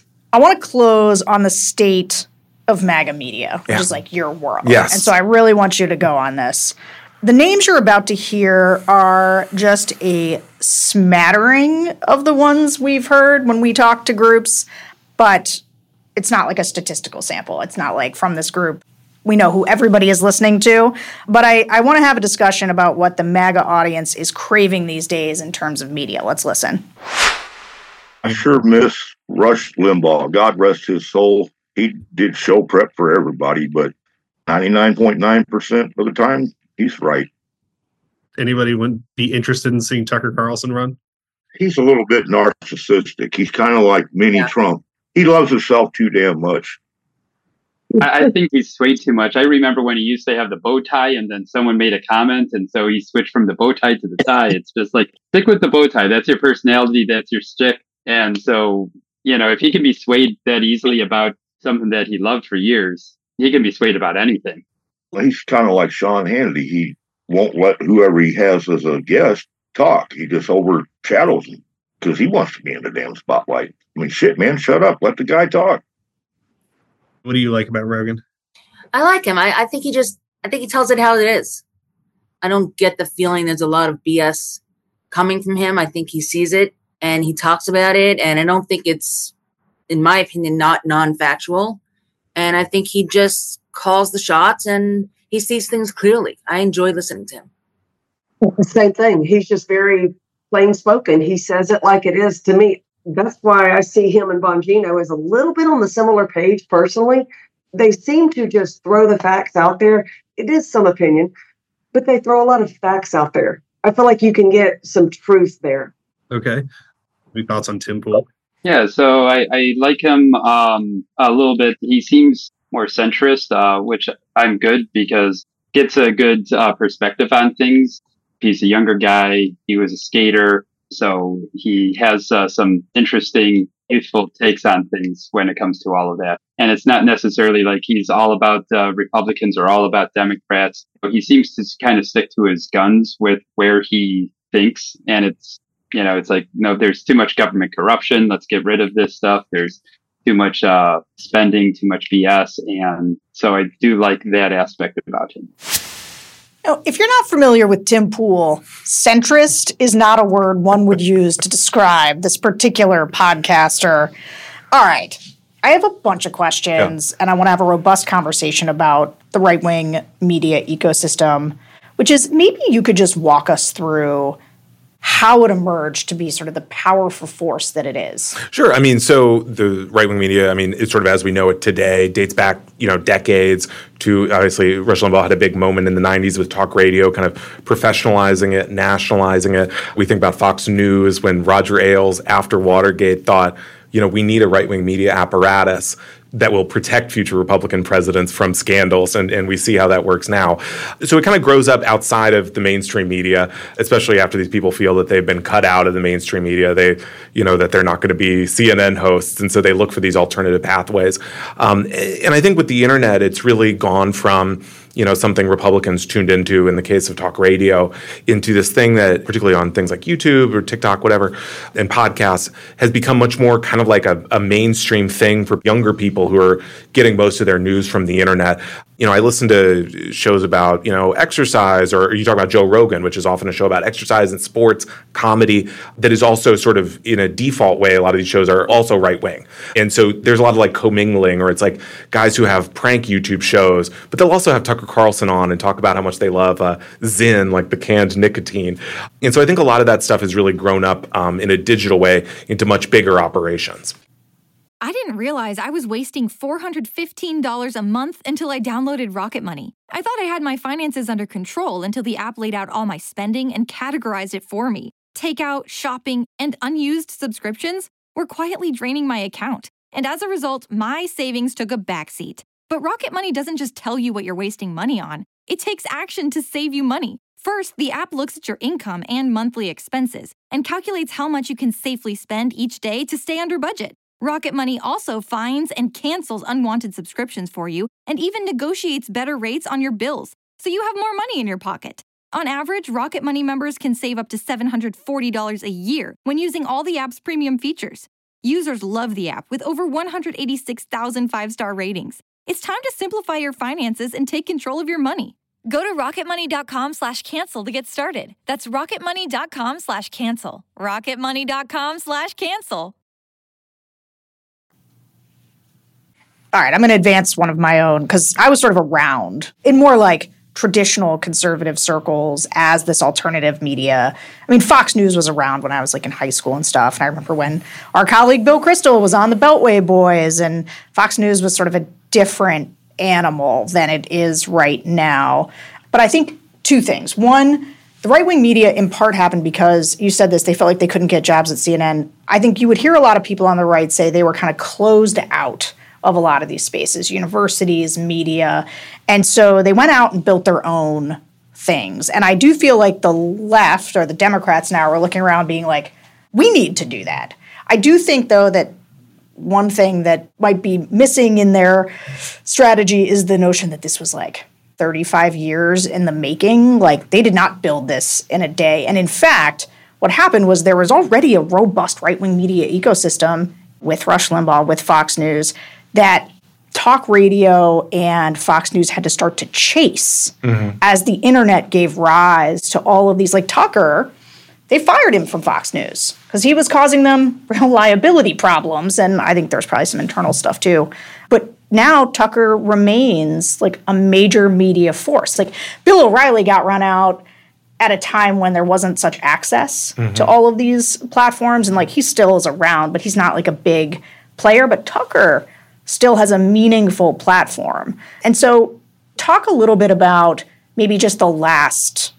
I want to close on the state of MAGA media, which is like your world. Yes. And so I really want you to go on this. The names you're about to hear are just a smattering of the ones we've heard when we talk to groups, but it's not like a statistical sample. It's not like from this group we know who everybody is listening to. But I want to have a discussion about what the MAGA audience is craving these days in terms of media. Let's listen. I sure miss Rush Limbaugh. God rest his soul. He did show prep for everybody, but 99.9% of the time, he's right. Anybody would be interested in seeing Tucker Carlson run? He's a little bit narcissistic. He's kind of like mini Trump. He loves himself too damn much. I think he's swayed too much. I remember when he used to have the bow tie, and then someone made a comment, and so he switched from the bow tie to the tie. It's just like, stick with the bow tie. That's your personality. That's your shtick. And so, if he can be swayed that easily about something that he loved for years, he can be swayed about anything. He's kind of like Sean Hannity. He won't let whoever he has as a guest talk. He just overshadows them because he wants to be in the damn spotlight. I mean, shit, man, shut up. Let the guy talk. What do you like about Rogan? I like him. I think he tells it how it is. I don't get the feeling there's a lot of BS coming from him. I think he sees it and he talks about it. And I don't think it's, in my opinion, not non-factual. And I think he just calls the shots and he sees things clearly. I enjoy listening to him. The same thing. He's just very plain spoken. He says it like it is to me. That's why I see him and Bongino as a little bit on the similar page personally. They seem to just throw the facts out there. It is some opinion, but they throw a lot of facts out there. I feel like you can get some truth there. Okay. Any thoughts on Tim Pool? Yeah, so I like him a little bit. He seems more centrist, which I'm good because gets a good perspective on things. He's a younger guy. He was a skater, so he has some interesting, youthful takes on things when it comes to all of that. And it's not necessarily like he's all about Republicans or all about Democrats. But he seems to kind of stick to his guns with where he thinks, and it's like, there's too much government corruption. Let's get rid of this stuff. There's too much spending, too much BS. And so I do like that aspect about him. If you're not familiar with Tim Pool, centrist is not a word one would use to describe this particular podcaster. All right. I have a bunch of questions, and I want to have a robust conversation about the right-wing media ecosystem, which is maybe you could just walk us through how it emerged to be sort of the powerful force that it is. Sure. I mean, so the right-wing media, it's sort of as we know it today, dates back, decades to, obviously, Rush Limbaugh had a big moment in the 90s with talk radio, kind of professionalizing it, nationalizing it. We think about Fox News when Roger Ailes, after Watergate, thought, we need a right-wing media apparatus that will protect future Republican presidents from scandals, and we see how that works now. So it kind of grows up outside of the mainstream media, especially after these people feel that they've been cut out of the mainstream media. They, that they're not going to be CNN hosts, and so they look for these alternative pathways. And I think with the internet, it's really gone from something Republicans tuned into in the case of talk radio, into this thing that, particularly on things like YouTube or TikTok, whatever, and podcasts, has become much more kind of like a mainstream thing for younger people who are getting most of their news from the internet. I listen to shows about, exercise, or you talk about Joe Rogan, which is often a show about exercise and sports, comedy, that is also sort of in a default way. A lot of these shows are also right wing. And so there's a lot of like commingling, or it's like guys who have prank YouTube shows, but they'll also have Tucker Carlson on and talk about how much they love Zyn, like the canned nicotine. And so I think a lot of that stuff has really grown up in a digital way into much bigger operations. I didn't realize I was wasting $415 a month until I downloaded Rocket Money. I thought I had my finances under control until the app laid out all my spending and categorized it for me. Takeout, shopping, and unused subscriptions were quietly draining my account. And as a result, my savings took a backseat. But Rocket Money doesn't just tell you what you're wasting money on. It takes action to save you money. First, the app looks at your income and monthly expenses and calculates how much you can safely spend each day to stay under budget. Rocket Money also finds and cancels unwanted subscriptions for you and even negotiates better rates on your bills, so you have more money in your pocket. On average, Rocket Money members can save up to $740 a year when using all the app's premium features. Users love the app with over 186,000 five-star ratings. It's time to simplify your finances and take control of your money. Go to rocketmoney.com/cancel to get started. That's rocketmoney.com/cancel. rocketmoney.com/cancel. All right, I'm going to advance one of my own, because I was sort of around in more like traditional conservative circles as this alternative media. Fox News was around when I was like in high school and stuff. And I remember when our colleague Bill Kristol was on the Beltway Boys, and Fox News was sort of a different animal than it is right now. But I think two things. One, the right-wing media in part happened because, you said this, they felt like they couldn't get jobs at CNN. I think you would hear a lot of people on the right say they were kind of closed out of a lot of these spaces, universities, media. And so they went out and built their own things. And I do feel like the left, or the Democrats now, are looking around being like, we need to do that. I do think, though, that one thing that might be missing in their strategy is the notion that this was like 35 years in the making. Like, they did not build this in a day. And in fact, what happened was there was already a robust right-wing media ecosystem with Rush Limbaugh, with Fox News, that talk radio and Fox News had to start to chase as the internet gave rise to all of these. Like Tucker, they fired him from Fox News because he was causing them real liability problems. And I think there's probably some internal stuff too. But now Tucker remains like a major media force. Like Bill O'Reilly got run out at a time when there wasn't such access to all of these platforms. And like he still is around, but he's not like a big player. But Tucker still has a meaningful platform. And so talk a little bit about maybe just the last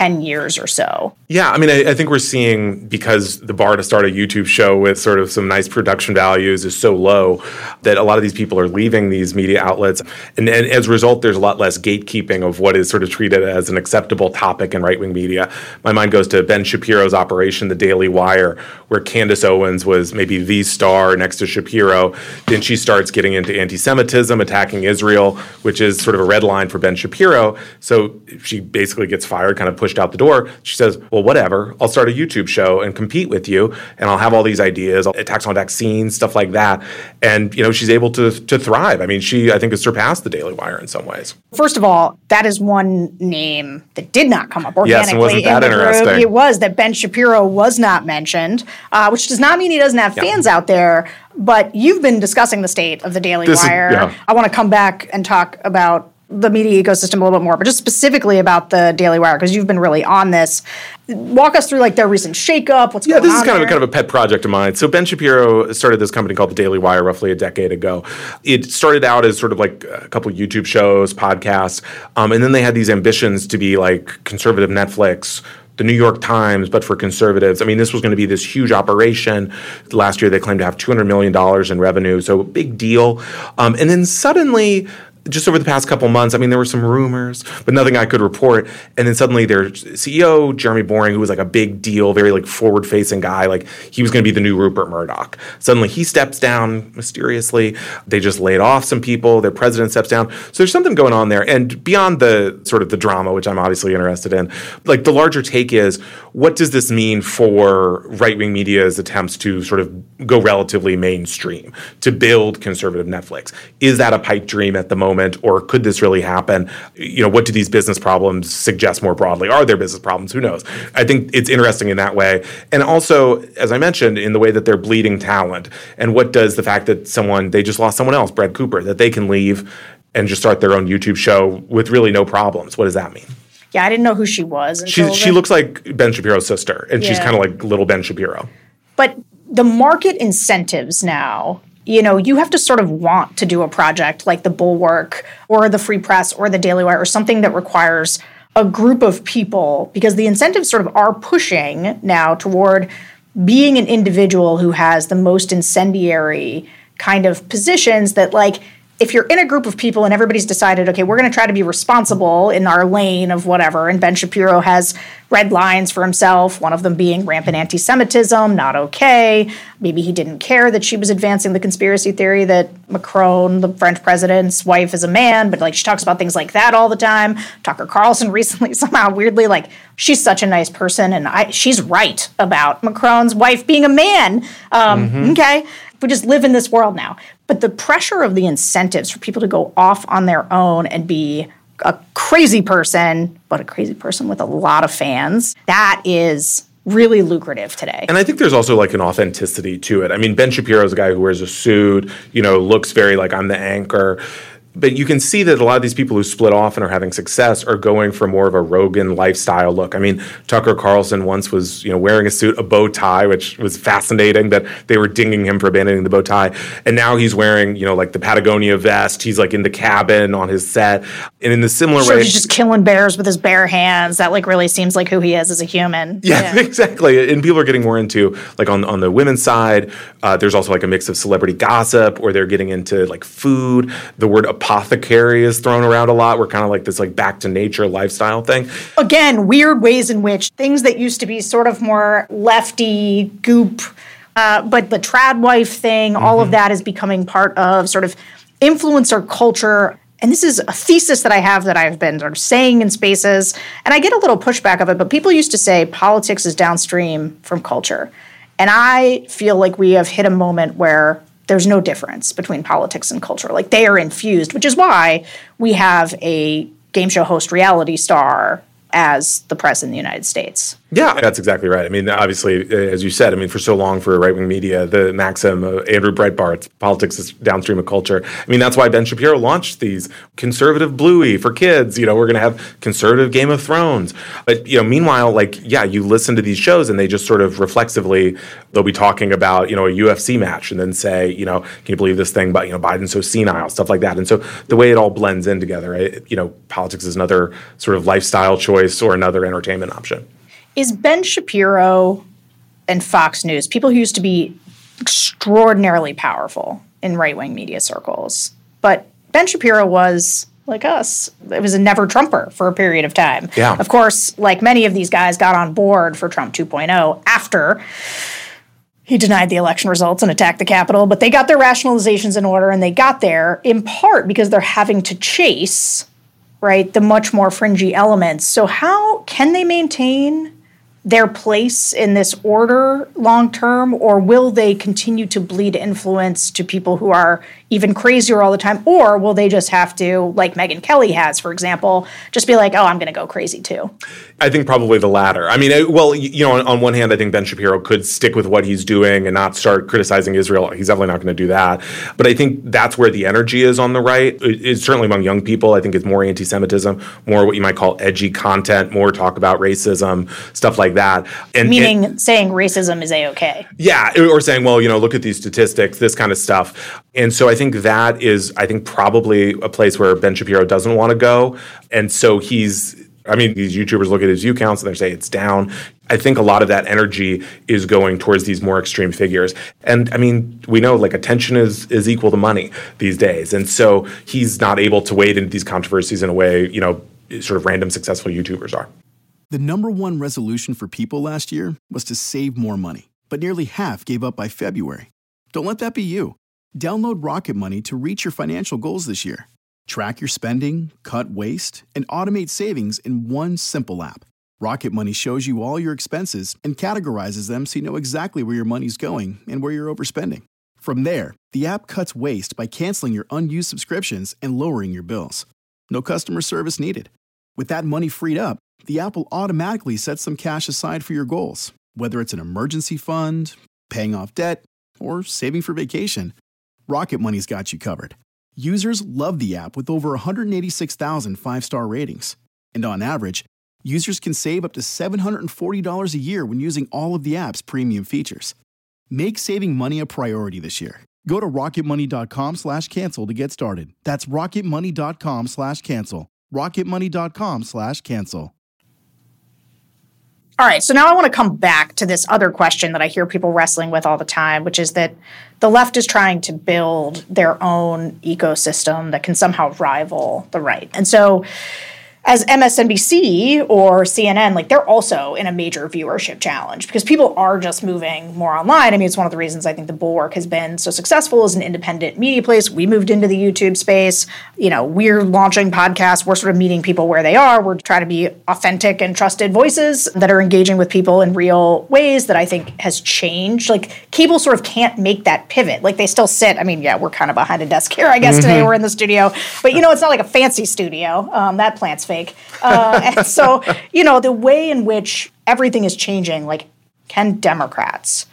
10 years or so. Yeah, I mean, I think we're seeing, because the bar to start a YouTube show with sort of some nice production values is so low, that a lot of these people are leaving these media outlets. And as a result, there's a lot less gatekeeping of what is sort of treated as an acceptable topic in right-wing media. My mind goes to Ben Shapiro's operation, The Daily Wire, where Candace Owens was maybe the star next to Shapiro. Then she starts getting into anti-Semitism, attacking Israel, which is sort of a red line for Ben Shapiro. So she basically gets fired, kind of pushed out the door. She says, well, whatever, I'll start a YouTube show and compete with you, and I'll have all these ideas, attacks on vaccines, stuff like that. And, she's able to thrive. I mean, she, I think, has surpassed The Daily Wire in some ways. First of all, that is one name that did not come up organically. Yes, and wasn't that in the interesting? Group. It was that Ben Shapiro was not mentioned, which does not mean he doesn't have fans out there. But you've been discussing the state of the Daily Wire. I want to come back and talk about the media ecosystem a little bit more, but just specifically about the Daily Wire, because you've been really on this. Walk us through their recent shakeup. What's going on? Yeah, this is kind of a pet project of mine. So Ben Shapiro started this company called The Daily Wire roughly a decade ago. It started out as sort of like a couple YouTube shows, podcasts, and then they had these ambitions to be like conservative Netflix, the New York Times, but for conservatives. I mean, this was going to be this huge operation. Last year, they claimed to have $200 million in revenue, so big deal. And then suddenly, just over the past couple months, I mean, there were some rumors, but nothing I could report. And then suddenly their CEO, Jeremy Boring, who was like a big deal, very like forward-facing guy, like he was going to be the new Rupert Murdoch. Suddenly he steps down mysteriously. They just laid off some people. Their president steps down. So there's something going on there. And beyond the sort of the drama, which I'm obviously interested in, like the larger take is, what does this mean for right-wing media's attempts to sort of go relatively mainstream, to build conservative Netflix? Is that a pipe dream at the moment? Or could this really happen? What do these business problems suggest more broadly? Are there business problems? Who knows? I think it's interesting in that way. And also, as I mentioned, in the way that they're bleeding talent. And what does the fact that they just lost someone else, Brett Cooper, that they can leave and just start their own YouTube show with really no problems? What does that mean? Yeah, I didn't know who she was. She looks like Ben Shapiro's sister, and she's kind of like little Ben Shapiro. But the market incentives now, you have to sort of want to do a project like The Bulwark or The Free Press or The Daily Wire or something that requires a group of people, because the incentives sort of are pushing now toward being an individual who has the most incendiary kind of positions that, like, if you're in a group of people and everybody's decided, okay, we're going to try to be responsible in our lane of whatever, and Ben Shapiro has red lines for himself, one of them being rampant anti-Semitism, not okay. Maybe he didn't care that she was advancing the conspiracy theory that Macron, the French president's wife, is a man, but like she talks about things like that all the time. Tucker Carlson recently somehow weirdly, like, she's such a nice person, and she's right about Macron's wife being a man. Okay. We just live in this world now. But the pressure of the incentives for people to go off on their own and be a crazy person, but a crazy person with a lot of fans, that is really lucrative today. And I think there's also like an authenticity to it. I mean, Ben Shapiro's a guy who wears a suit, looks very like, I'm the anchor. But you can see that a lot of these people who split off and are having success are going for more of a Rogan lifestyle look. I mean, Tucker Carlson once was, wearing a suit, a bow tie, which was fascinating that they were dinging him for abandoning the bow tie. And now he's wearing, like the Patagonia vest. He's like in the cabin on his set. And in the similar way, he's just killing bears with his bare hands. That like really seems like who he is as a human. Yeah, exactly. And people are getting more into, like on the women's side, there's also like a mix of celebrity gossip, or they're getting into like food. The word apothecary is thrown around a lot. We're kind of like this like back to nature lifestyle thing. Again, weird ways in which things that used to be sort of more lefty goop, but the trad wife thing, all of that is becoming part of sort of influencer culture. And this is a thesis that I have that I've been sort of saying in spaces, and I get a little pushback of it, but people used to say politics is downstream from culture. And I feel like we have hit a moment where there's no difference between politics and culture. Like, they are infused, which is why we have a game show host reality star as the president of the United States. Yeah, that's exactly right. I mean, obviously, as you said, for so long for right-wing media, the maxim of Andrew Breitbart, politics is downstream of culture. I mean, that's why Ben Shapiro launched these conservative Bluey for kids. We're going to have conservative Game of Thrones. But, meanwhile, you listen to these shows and they just sort of reflexively, they'll be talking about, a UFC match and then say, can you believe this thing about, Biden's so senile, stuff like that. And so the way it all blends in together, politics is another sort of lifestyle choice. choice or another entertainment option. Is Ben Shapiro and Fox News, people who used to be extraordinarily powerful in right-wing media circles, but Ben Shapiro was, like us, it was a never Trumper for a period of time. Yeah. Of course, like many of these guys, got on board for Trump 2.0 after he denied the election results and attacked the Capitol, but they got their rationalizations in order, and they got there in part because they're having to chase, right, the much more fringy elements. So how can they maintain their place in this order long term, or will they continue to bleed influence to people who are even crazier all the time? Or will they just have to, like Megyn Kelly has, for example, just be like, oh, I'm going to go crazy too? I think probably the latter. I mean, well, you know, on one hand, I think Ben Shapiro could stick with what he's doing and not start criticizing Israel. He's definitely not going to do that. But I think that's where the energy is on the right. It's certainly among young people. I think it's more anti-Semitism, more what you might call edgy content, more talk about racism, stuff like that. Meaning saying racism is A-okay. Yeah, or saying, well, you know, look at these statistics, this kind of stuff. And so I think that is, probably a place where Ben Shapiro doesn't want to go. And so these YouTubers look at his view counts and they say it's down. I think a lot of that energy is going towards these more extreme figures. And I mean, we know like attention is equal to money these days. And so he's not able to wade into these controversies in a way, you know, sort of random successful YouTubers are. The number one resolution for people last year was to save more money, but nearly half gave up by February. Don't let that be you. Download Rocket Money to reach your financial goals this year. Track your spending, cut waste, and automate savings in one simple app. Rocket Money shows you all your expenses and categorizes them so you know exactly where your money's going and where you're overspending. From there, the app cuts waste by canceling your unused subscriptions and lowering your bills. No customer service needed. With that money freed up, the app will automatically set some cash aside for your goals, whether it's an emergency fund, paying off debt, or saving for vacation. Rocket Money's got you covered. Users love the app with over 186,000 five-star ratings. And on average, users can save up to $740 a year when using all of the app's premium features. Make saving money a priority this year. Go to rocketmoney.com/cancel to get started. That's rocketmoney.com/cancel. rocketmoney.com/cancel. All right, so now I want to come back to this other question that I hear people wrestling with all the time, which is that the left is trying to build their own ecosystem that can somehow rival the right. And so as MSNBC or CNN, like they're also in a major viewership challenge because people are just moving more online. I mean, it's one of the reasons I think the Bulwark has been so successful as an independent media place. We moved into the YouTube space. You know, we're launching podcasts. We're sort of meeting people where they are. We're trying to be authentic and trusted voices that are engaging with people in real ways that I think has changed. Like cable sort of can't make that pivot. Like they still sit. I mean, yeah, we're kind of behind a desk here, I guess, today. We're in the studio. But, you know, it's not like a fancy studio. That plant's fake. And so, you know, the way in which everything is changing, like, can Democrats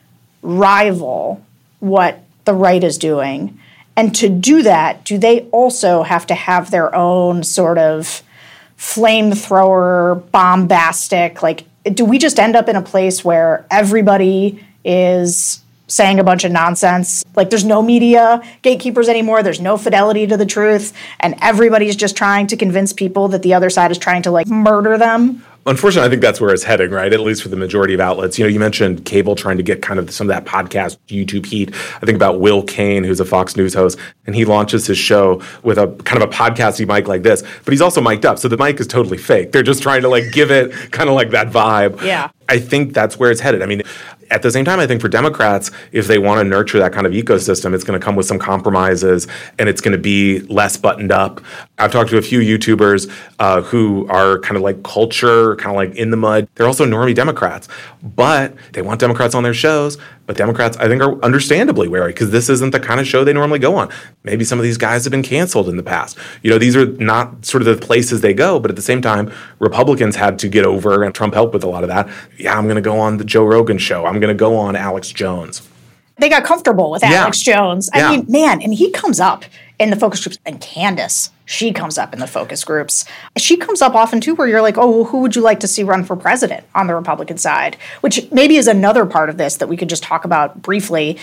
rival what the right is doing? And to do that, do they also have to have their own sort of flamethrower, bombastic, like, do we just end up in a place where everybody is saying a bunch of nonsense? Like there's no media gatekeepers anymore. There's no fidelity to the truth. And everybody's just trying to convince people that the other side is trying to like murder them. Unfortunately, I think that's where it's heading, right? At least for the majority of outlets. You know, you mentioned cable trying to get kind of some of that podcast YouTube heat. I think about Will Cain, who's a Fox News host, and he launches his show with a kind of a podcasty mic like this, but he's also mic'd up. So the mic is totally fake. They're just trying to like give it kind of like that vibe. Yeah. I think that's where it's headed. I mean, at the same time, I think for Democrats, if they want to nurture that kind of ecosystem, it's going to come with some compromises and it's going to be less buttoned up. I've talked to a few YouTubers who are kind of like culture, kind of like in the mud. They're also normie Democrats, but they want Democrats on their shows. But Democrats, I think, are understandably wary because this isn't the kind of show they normally go on. Maybe some of these guys have been canceled in the past. You know, these are not sort of the places they go. But at the same time, Republicans had to get over, and Trump helped with a lot of that. Yeah, I'm going to go on the Joe Rogan show. I'm going to go on Alex Jones. They got comfortable with Alex Jones. I mean, man, and he comes up in the focus groups. And Candace, she comes up in the focus groups. She comes up often, too, where you're like, oh, well, who would you like to see run for president on the Republican side? Which maybe is another part of this that we could just talk about briefly.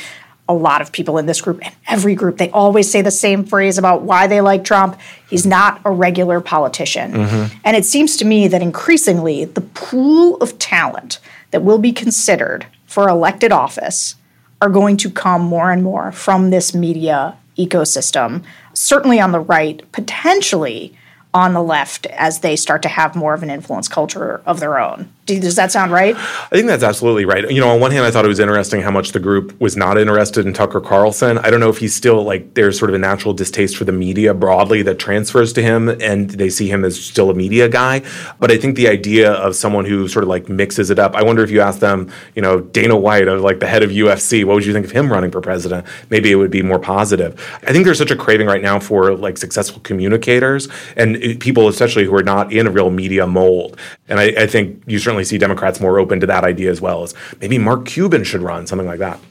a lot of people in this group and every group, they always say the same phrase about why they like Trump. He's not a regular politician. And it seems to me that increasingly the pool of talent that will be considered for elected office are going to come more and more from this media ecosystem, certainly on the right, potentially on the left as they start to have more of an influence culture of their own. Does that sound right? I think that's absolutely right. You know, on one hand, I thought it was interesting how much the group was not interested in Tucker Carlson. I don't know if he's still like, there's sort of a natural distaste for the media broadly that transfers to him, and they see him as still a media guy. But I think the idea of someone who sort of like mixes it up, I wonder if you asked them, you know, Dana White, like the head of UFC, what would you think of him running for president? Maybe it would be more positive. I think there's such a craving right now for like successful communicators and people especially who are not in a real media mold. And I think you certainly see Democrats more open to that idea as well, as maybe Mark Cuban should run, something like that.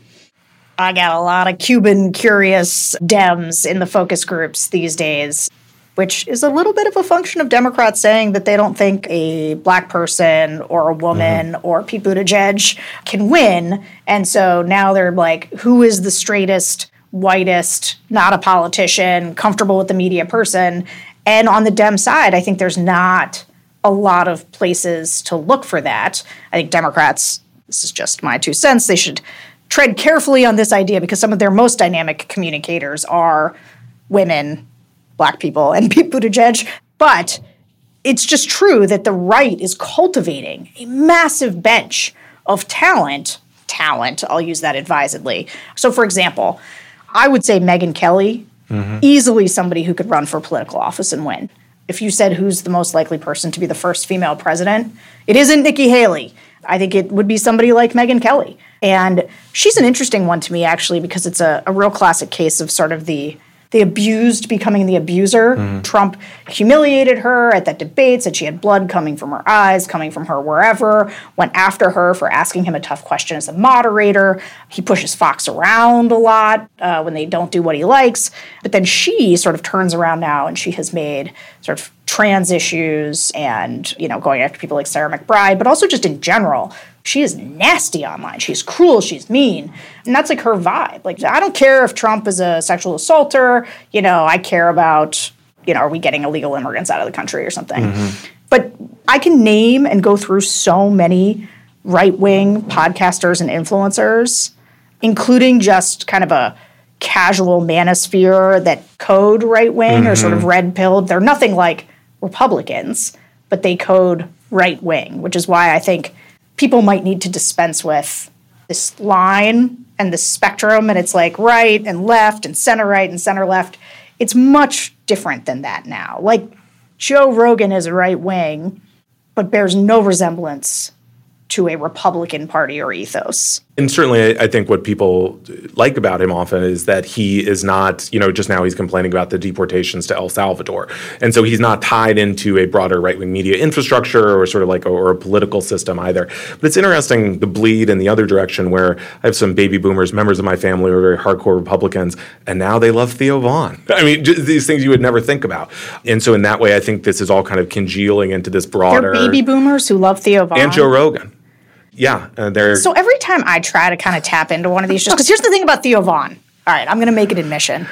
I got a lot of Cuban curious Dems in the focus groups these days, which is a little bit of a function of Democrats saying that they don't think a black person or a woman or Pete Buttigieg can win. And so now they're like, who is the straightest, whitest, not a politician, comfortable with the media person? And on the Dem side, I think there's not a lot of places to look for that. I think Democrats, this is just my 2 cents, they should tread carefully on this idea because some of their most dynamic communicators are women, black people, and Pete Buttigieg. But it's just true that the right is cultivating a massive bench of talent, I'll use that advisedly. So for example, I would say Megyn Kelly, easily somebody who could run for political office and win. If you said who's the most likely person to be the first female president, it isn't Nikki Haley. I think it would be somebody like Megyn Kelly. And she's an interesting one to me, actually, because it's a real classic case of sort of the abused becoming the abuser. Trump humiliated her at that debate, said she had blood coming from her eyes, coming from her wherever, went after her for asking him a tough question as a moderator. He pushes Fox around a lot when they don't do what he likes. But then she sort of turns around now and she has made sort of trans issues and, you know, going after people like Sarah McBride, but also just in general, she is nasty online. She's cruel. She's mean. And that's like her vibe. Like, I don't care if Trump is a sexual assaulter. You know, I care about, you know, are we getting illegal immigrants out of the country or something? But I can name and go through so many right-wing podcasters and influencers, including just kind of a casual manosphere that code right-wing or sort of red-pilled. They're nothing like Republicans, but they code right-wing, which is why I think people might need to dispense with this line and this spectrum, and it's like right and left and center right and center left. It's much different than that now. Like, Joe Rogan is right wing, but bears no resemblance to a Republican Party or ethos. And certainly, I think what people like about him often is that he is not, you know, just now he's complaining about the deportations to El Salvador. And so he's not tied into a broader right-wing media infrastructure or sort of like or a political system either. But it's interesting, the bleed in the other direction, where I have some baby boomers, members of my family who are very hardcore Republicans, and now they love Theo Vaughn. I mean, just these things you would never think about. And so in that way, I think this is all kind of congealing into this broader... They're baby boomers who love Theo Vaughn. And Joe Rogan. Yeah, they're... So every time I try to kind of tap into one of these shows, because here's the thing about Theo Vaughn. All right, I'm going to make an admission.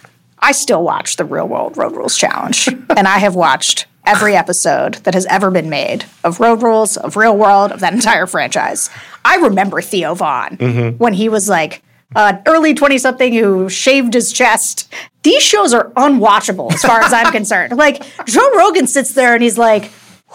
I still watch the Real World Road Rules Challenge, and I have watched every episode that has ever been made of Road Rules, of Real World, of that entire franchise. I remember Theo Vaughn when he was like early 20-something who shaved his chest. These shows are unwatchable as far as I'm concerned. Like, Joe Rogan sits there and he's like,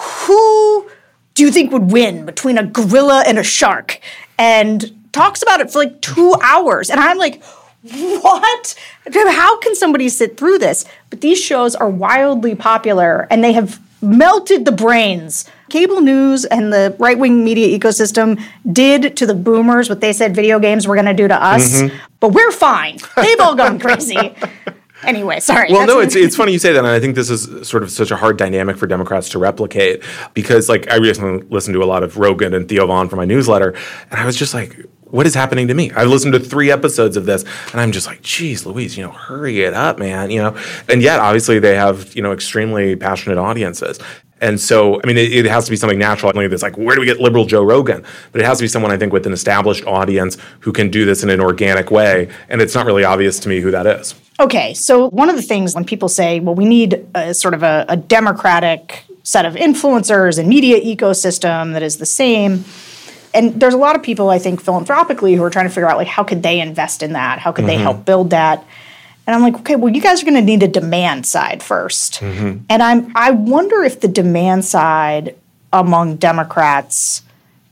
who do you think would win between a gorilla and a shark? And talks about it for like 2 hours. And I'm like, what? How can somebody sit through this? But these shows are wildly popular, and they have melted the brains. Cable news and the right-wing media ecosystem did to the boomers what they said video games were going to do to us. But we're fine. They've all gone crazy. Anyway, sorry. Well, no, it's funny you say that, and I think this is sort of such a hard dynamic for Democrats to replicate because, like, I recently listened to a lot of Rogan and Theo Vaughn for my newsletter, and I was just like, what is happening to me? I've listened to 3 episodes of this, and I'm just like, geez, Louise, you know, hurry it up, man, you know? And yet, obviously, they have, you know, extremely passionate audiences. And so, I mean, it has to be something natural. That's like, where do we get liberal Joe Rogan? But it has to be someone, I think, with an established audience who can do this in an organic way. And it's not really obvious to me who that is. Okay, so one of the things when people say, well, we need a sort of a democratic set of influencers and media ecosystem that is the same. And there's a lot of people, I think, philanthropically who are trying to figure out, like, how could they invest in that? How could they help build that? And I'm like, okay, well, you guys are going to need a demand side first. And I wonder if the demand side among Democrats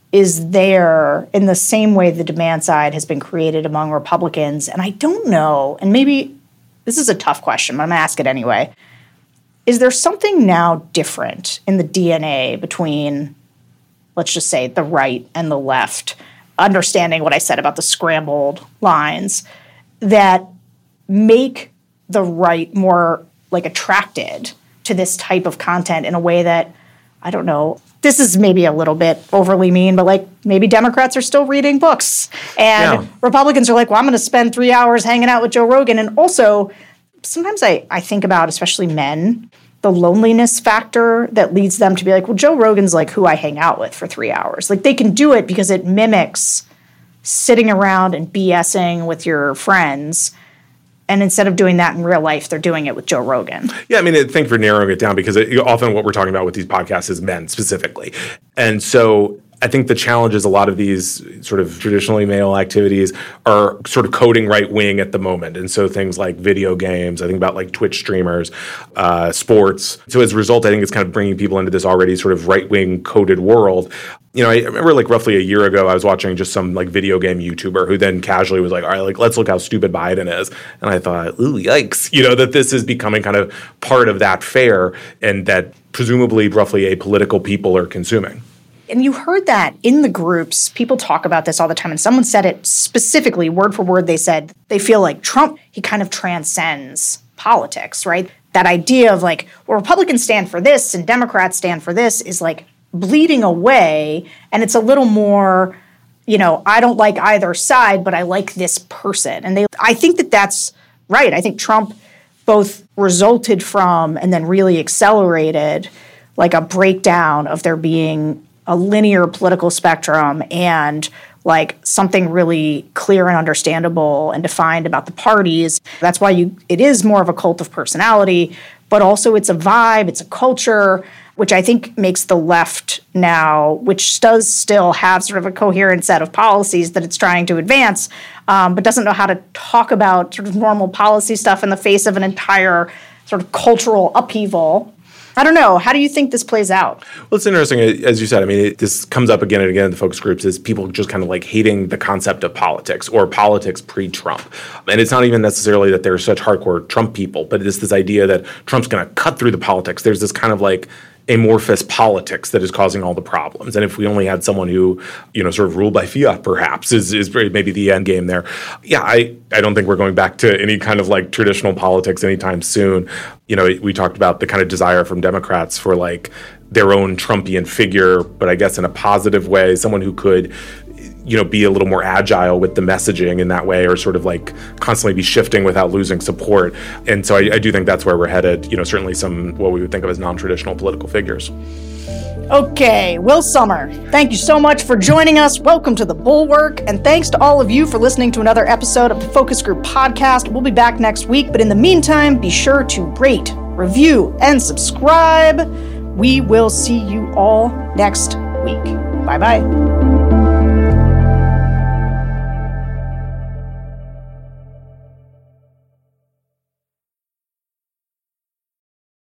is there in the same way the demand side has been created among Republicans. And I don't know, and maybe this is a tough question, but I'm going to ask it anyway. Is there something now different in the DNA between, let's just say, the right and the left, understanding what I said about the scrambled lines, that make the right more like attracted to this type of content in a way that, I don't know, this is maybe a little bit overly mean, but like maybe Democrats are still reading books and Republicans are like, well, I'm going to spend 3 hours hanging out with Joe Rogan. And also sometimes I think about, especially men, the loneliness factor that leads them to be like, well, Joe Rogan's like who I hang out with for 3 hours. Like they can do it because it mimics sitting around and BSing with your friends. And instead of doing that in real life, they're doing it with Joe Rogan. Yeah, I mean, thank you for narrowing it down because often what we're talking about with these podcasts is men specifically. And so I think the challenge is a lot of these sort of traditionally male activities are sort of coding right wing at the moment. And so things like video games, I think about like Twitch streamers, sports. So as a result, I think it's kind of bringing people into this already sort of right wing coded world. You know, I remember like roughly a year ago, I was watching just some like video game YouTuber who then casually was like, all right, like let's look how stupid Biden is. And I thought, ooh, yikes, you know, that this is becoming kind of part of that fare and that presumably roughly apolitical people are consuming. And you heard that in the groups. People talk about this all the time. And someone said it specifically, word for word. They said they feel like Trump, he kind of transcends politics, right? That idea of like, well, Republicans stand for this and Democrats stand for this is like bleeding away. And it's a little more, you know, I don't like either side, but I like this person. And I think that that's right. I think Trump both resulted from and then really accelerated like a breakdown of there being a linear political spectrum and like something really clear and understandable and defined about the parties. That's why it is more of a cult of personality, but also it's a vibe, it's a culture, which I think makes the left now, which does still have sort of a coherent set of policies that it's trying to advance, but doesn't know how to talk about sort of normal policy stuff in the face of an entire sort of cultural upheaval. I don't know. How do you think this plays out? Well, it's interesting. As you said, I mean, this comes up again and again in the focus groups is people just kind of like hating the concept of politics or politics pre-Trump. And it's not even necessarily that they're such hardcore Trump people, but it's this idea that Trump's going to cut through the politics. There's this kind of like amorphous politics that is causing all the problems. And if we only had someone who, you know, sort of ruled by fiat, perhaps, is maybe the end game there. Yeah, I don't think we're going back to any kind of like traditional politics anytime soon. You know, we talked about the kind of desire from Democrats for like their own Trumpian figure, but I guess in a positive way, someone who could, you know, be a little more agile with the messaging in that way, or sort of like constantly be shifting without losing support. And so I do think that's where we're headed, you know, certainly some what we would think of as non-traditional political figures. Okay, Will Sommer, thank you so much for joining us. Welcome to The Bulwark, and thanks to all of you for listening to another episode of the Focus Group Podcast. We'll be back next week, but in the meantime, be sure to rate, review, and subscribe. We will see you all next week. Bye-bye.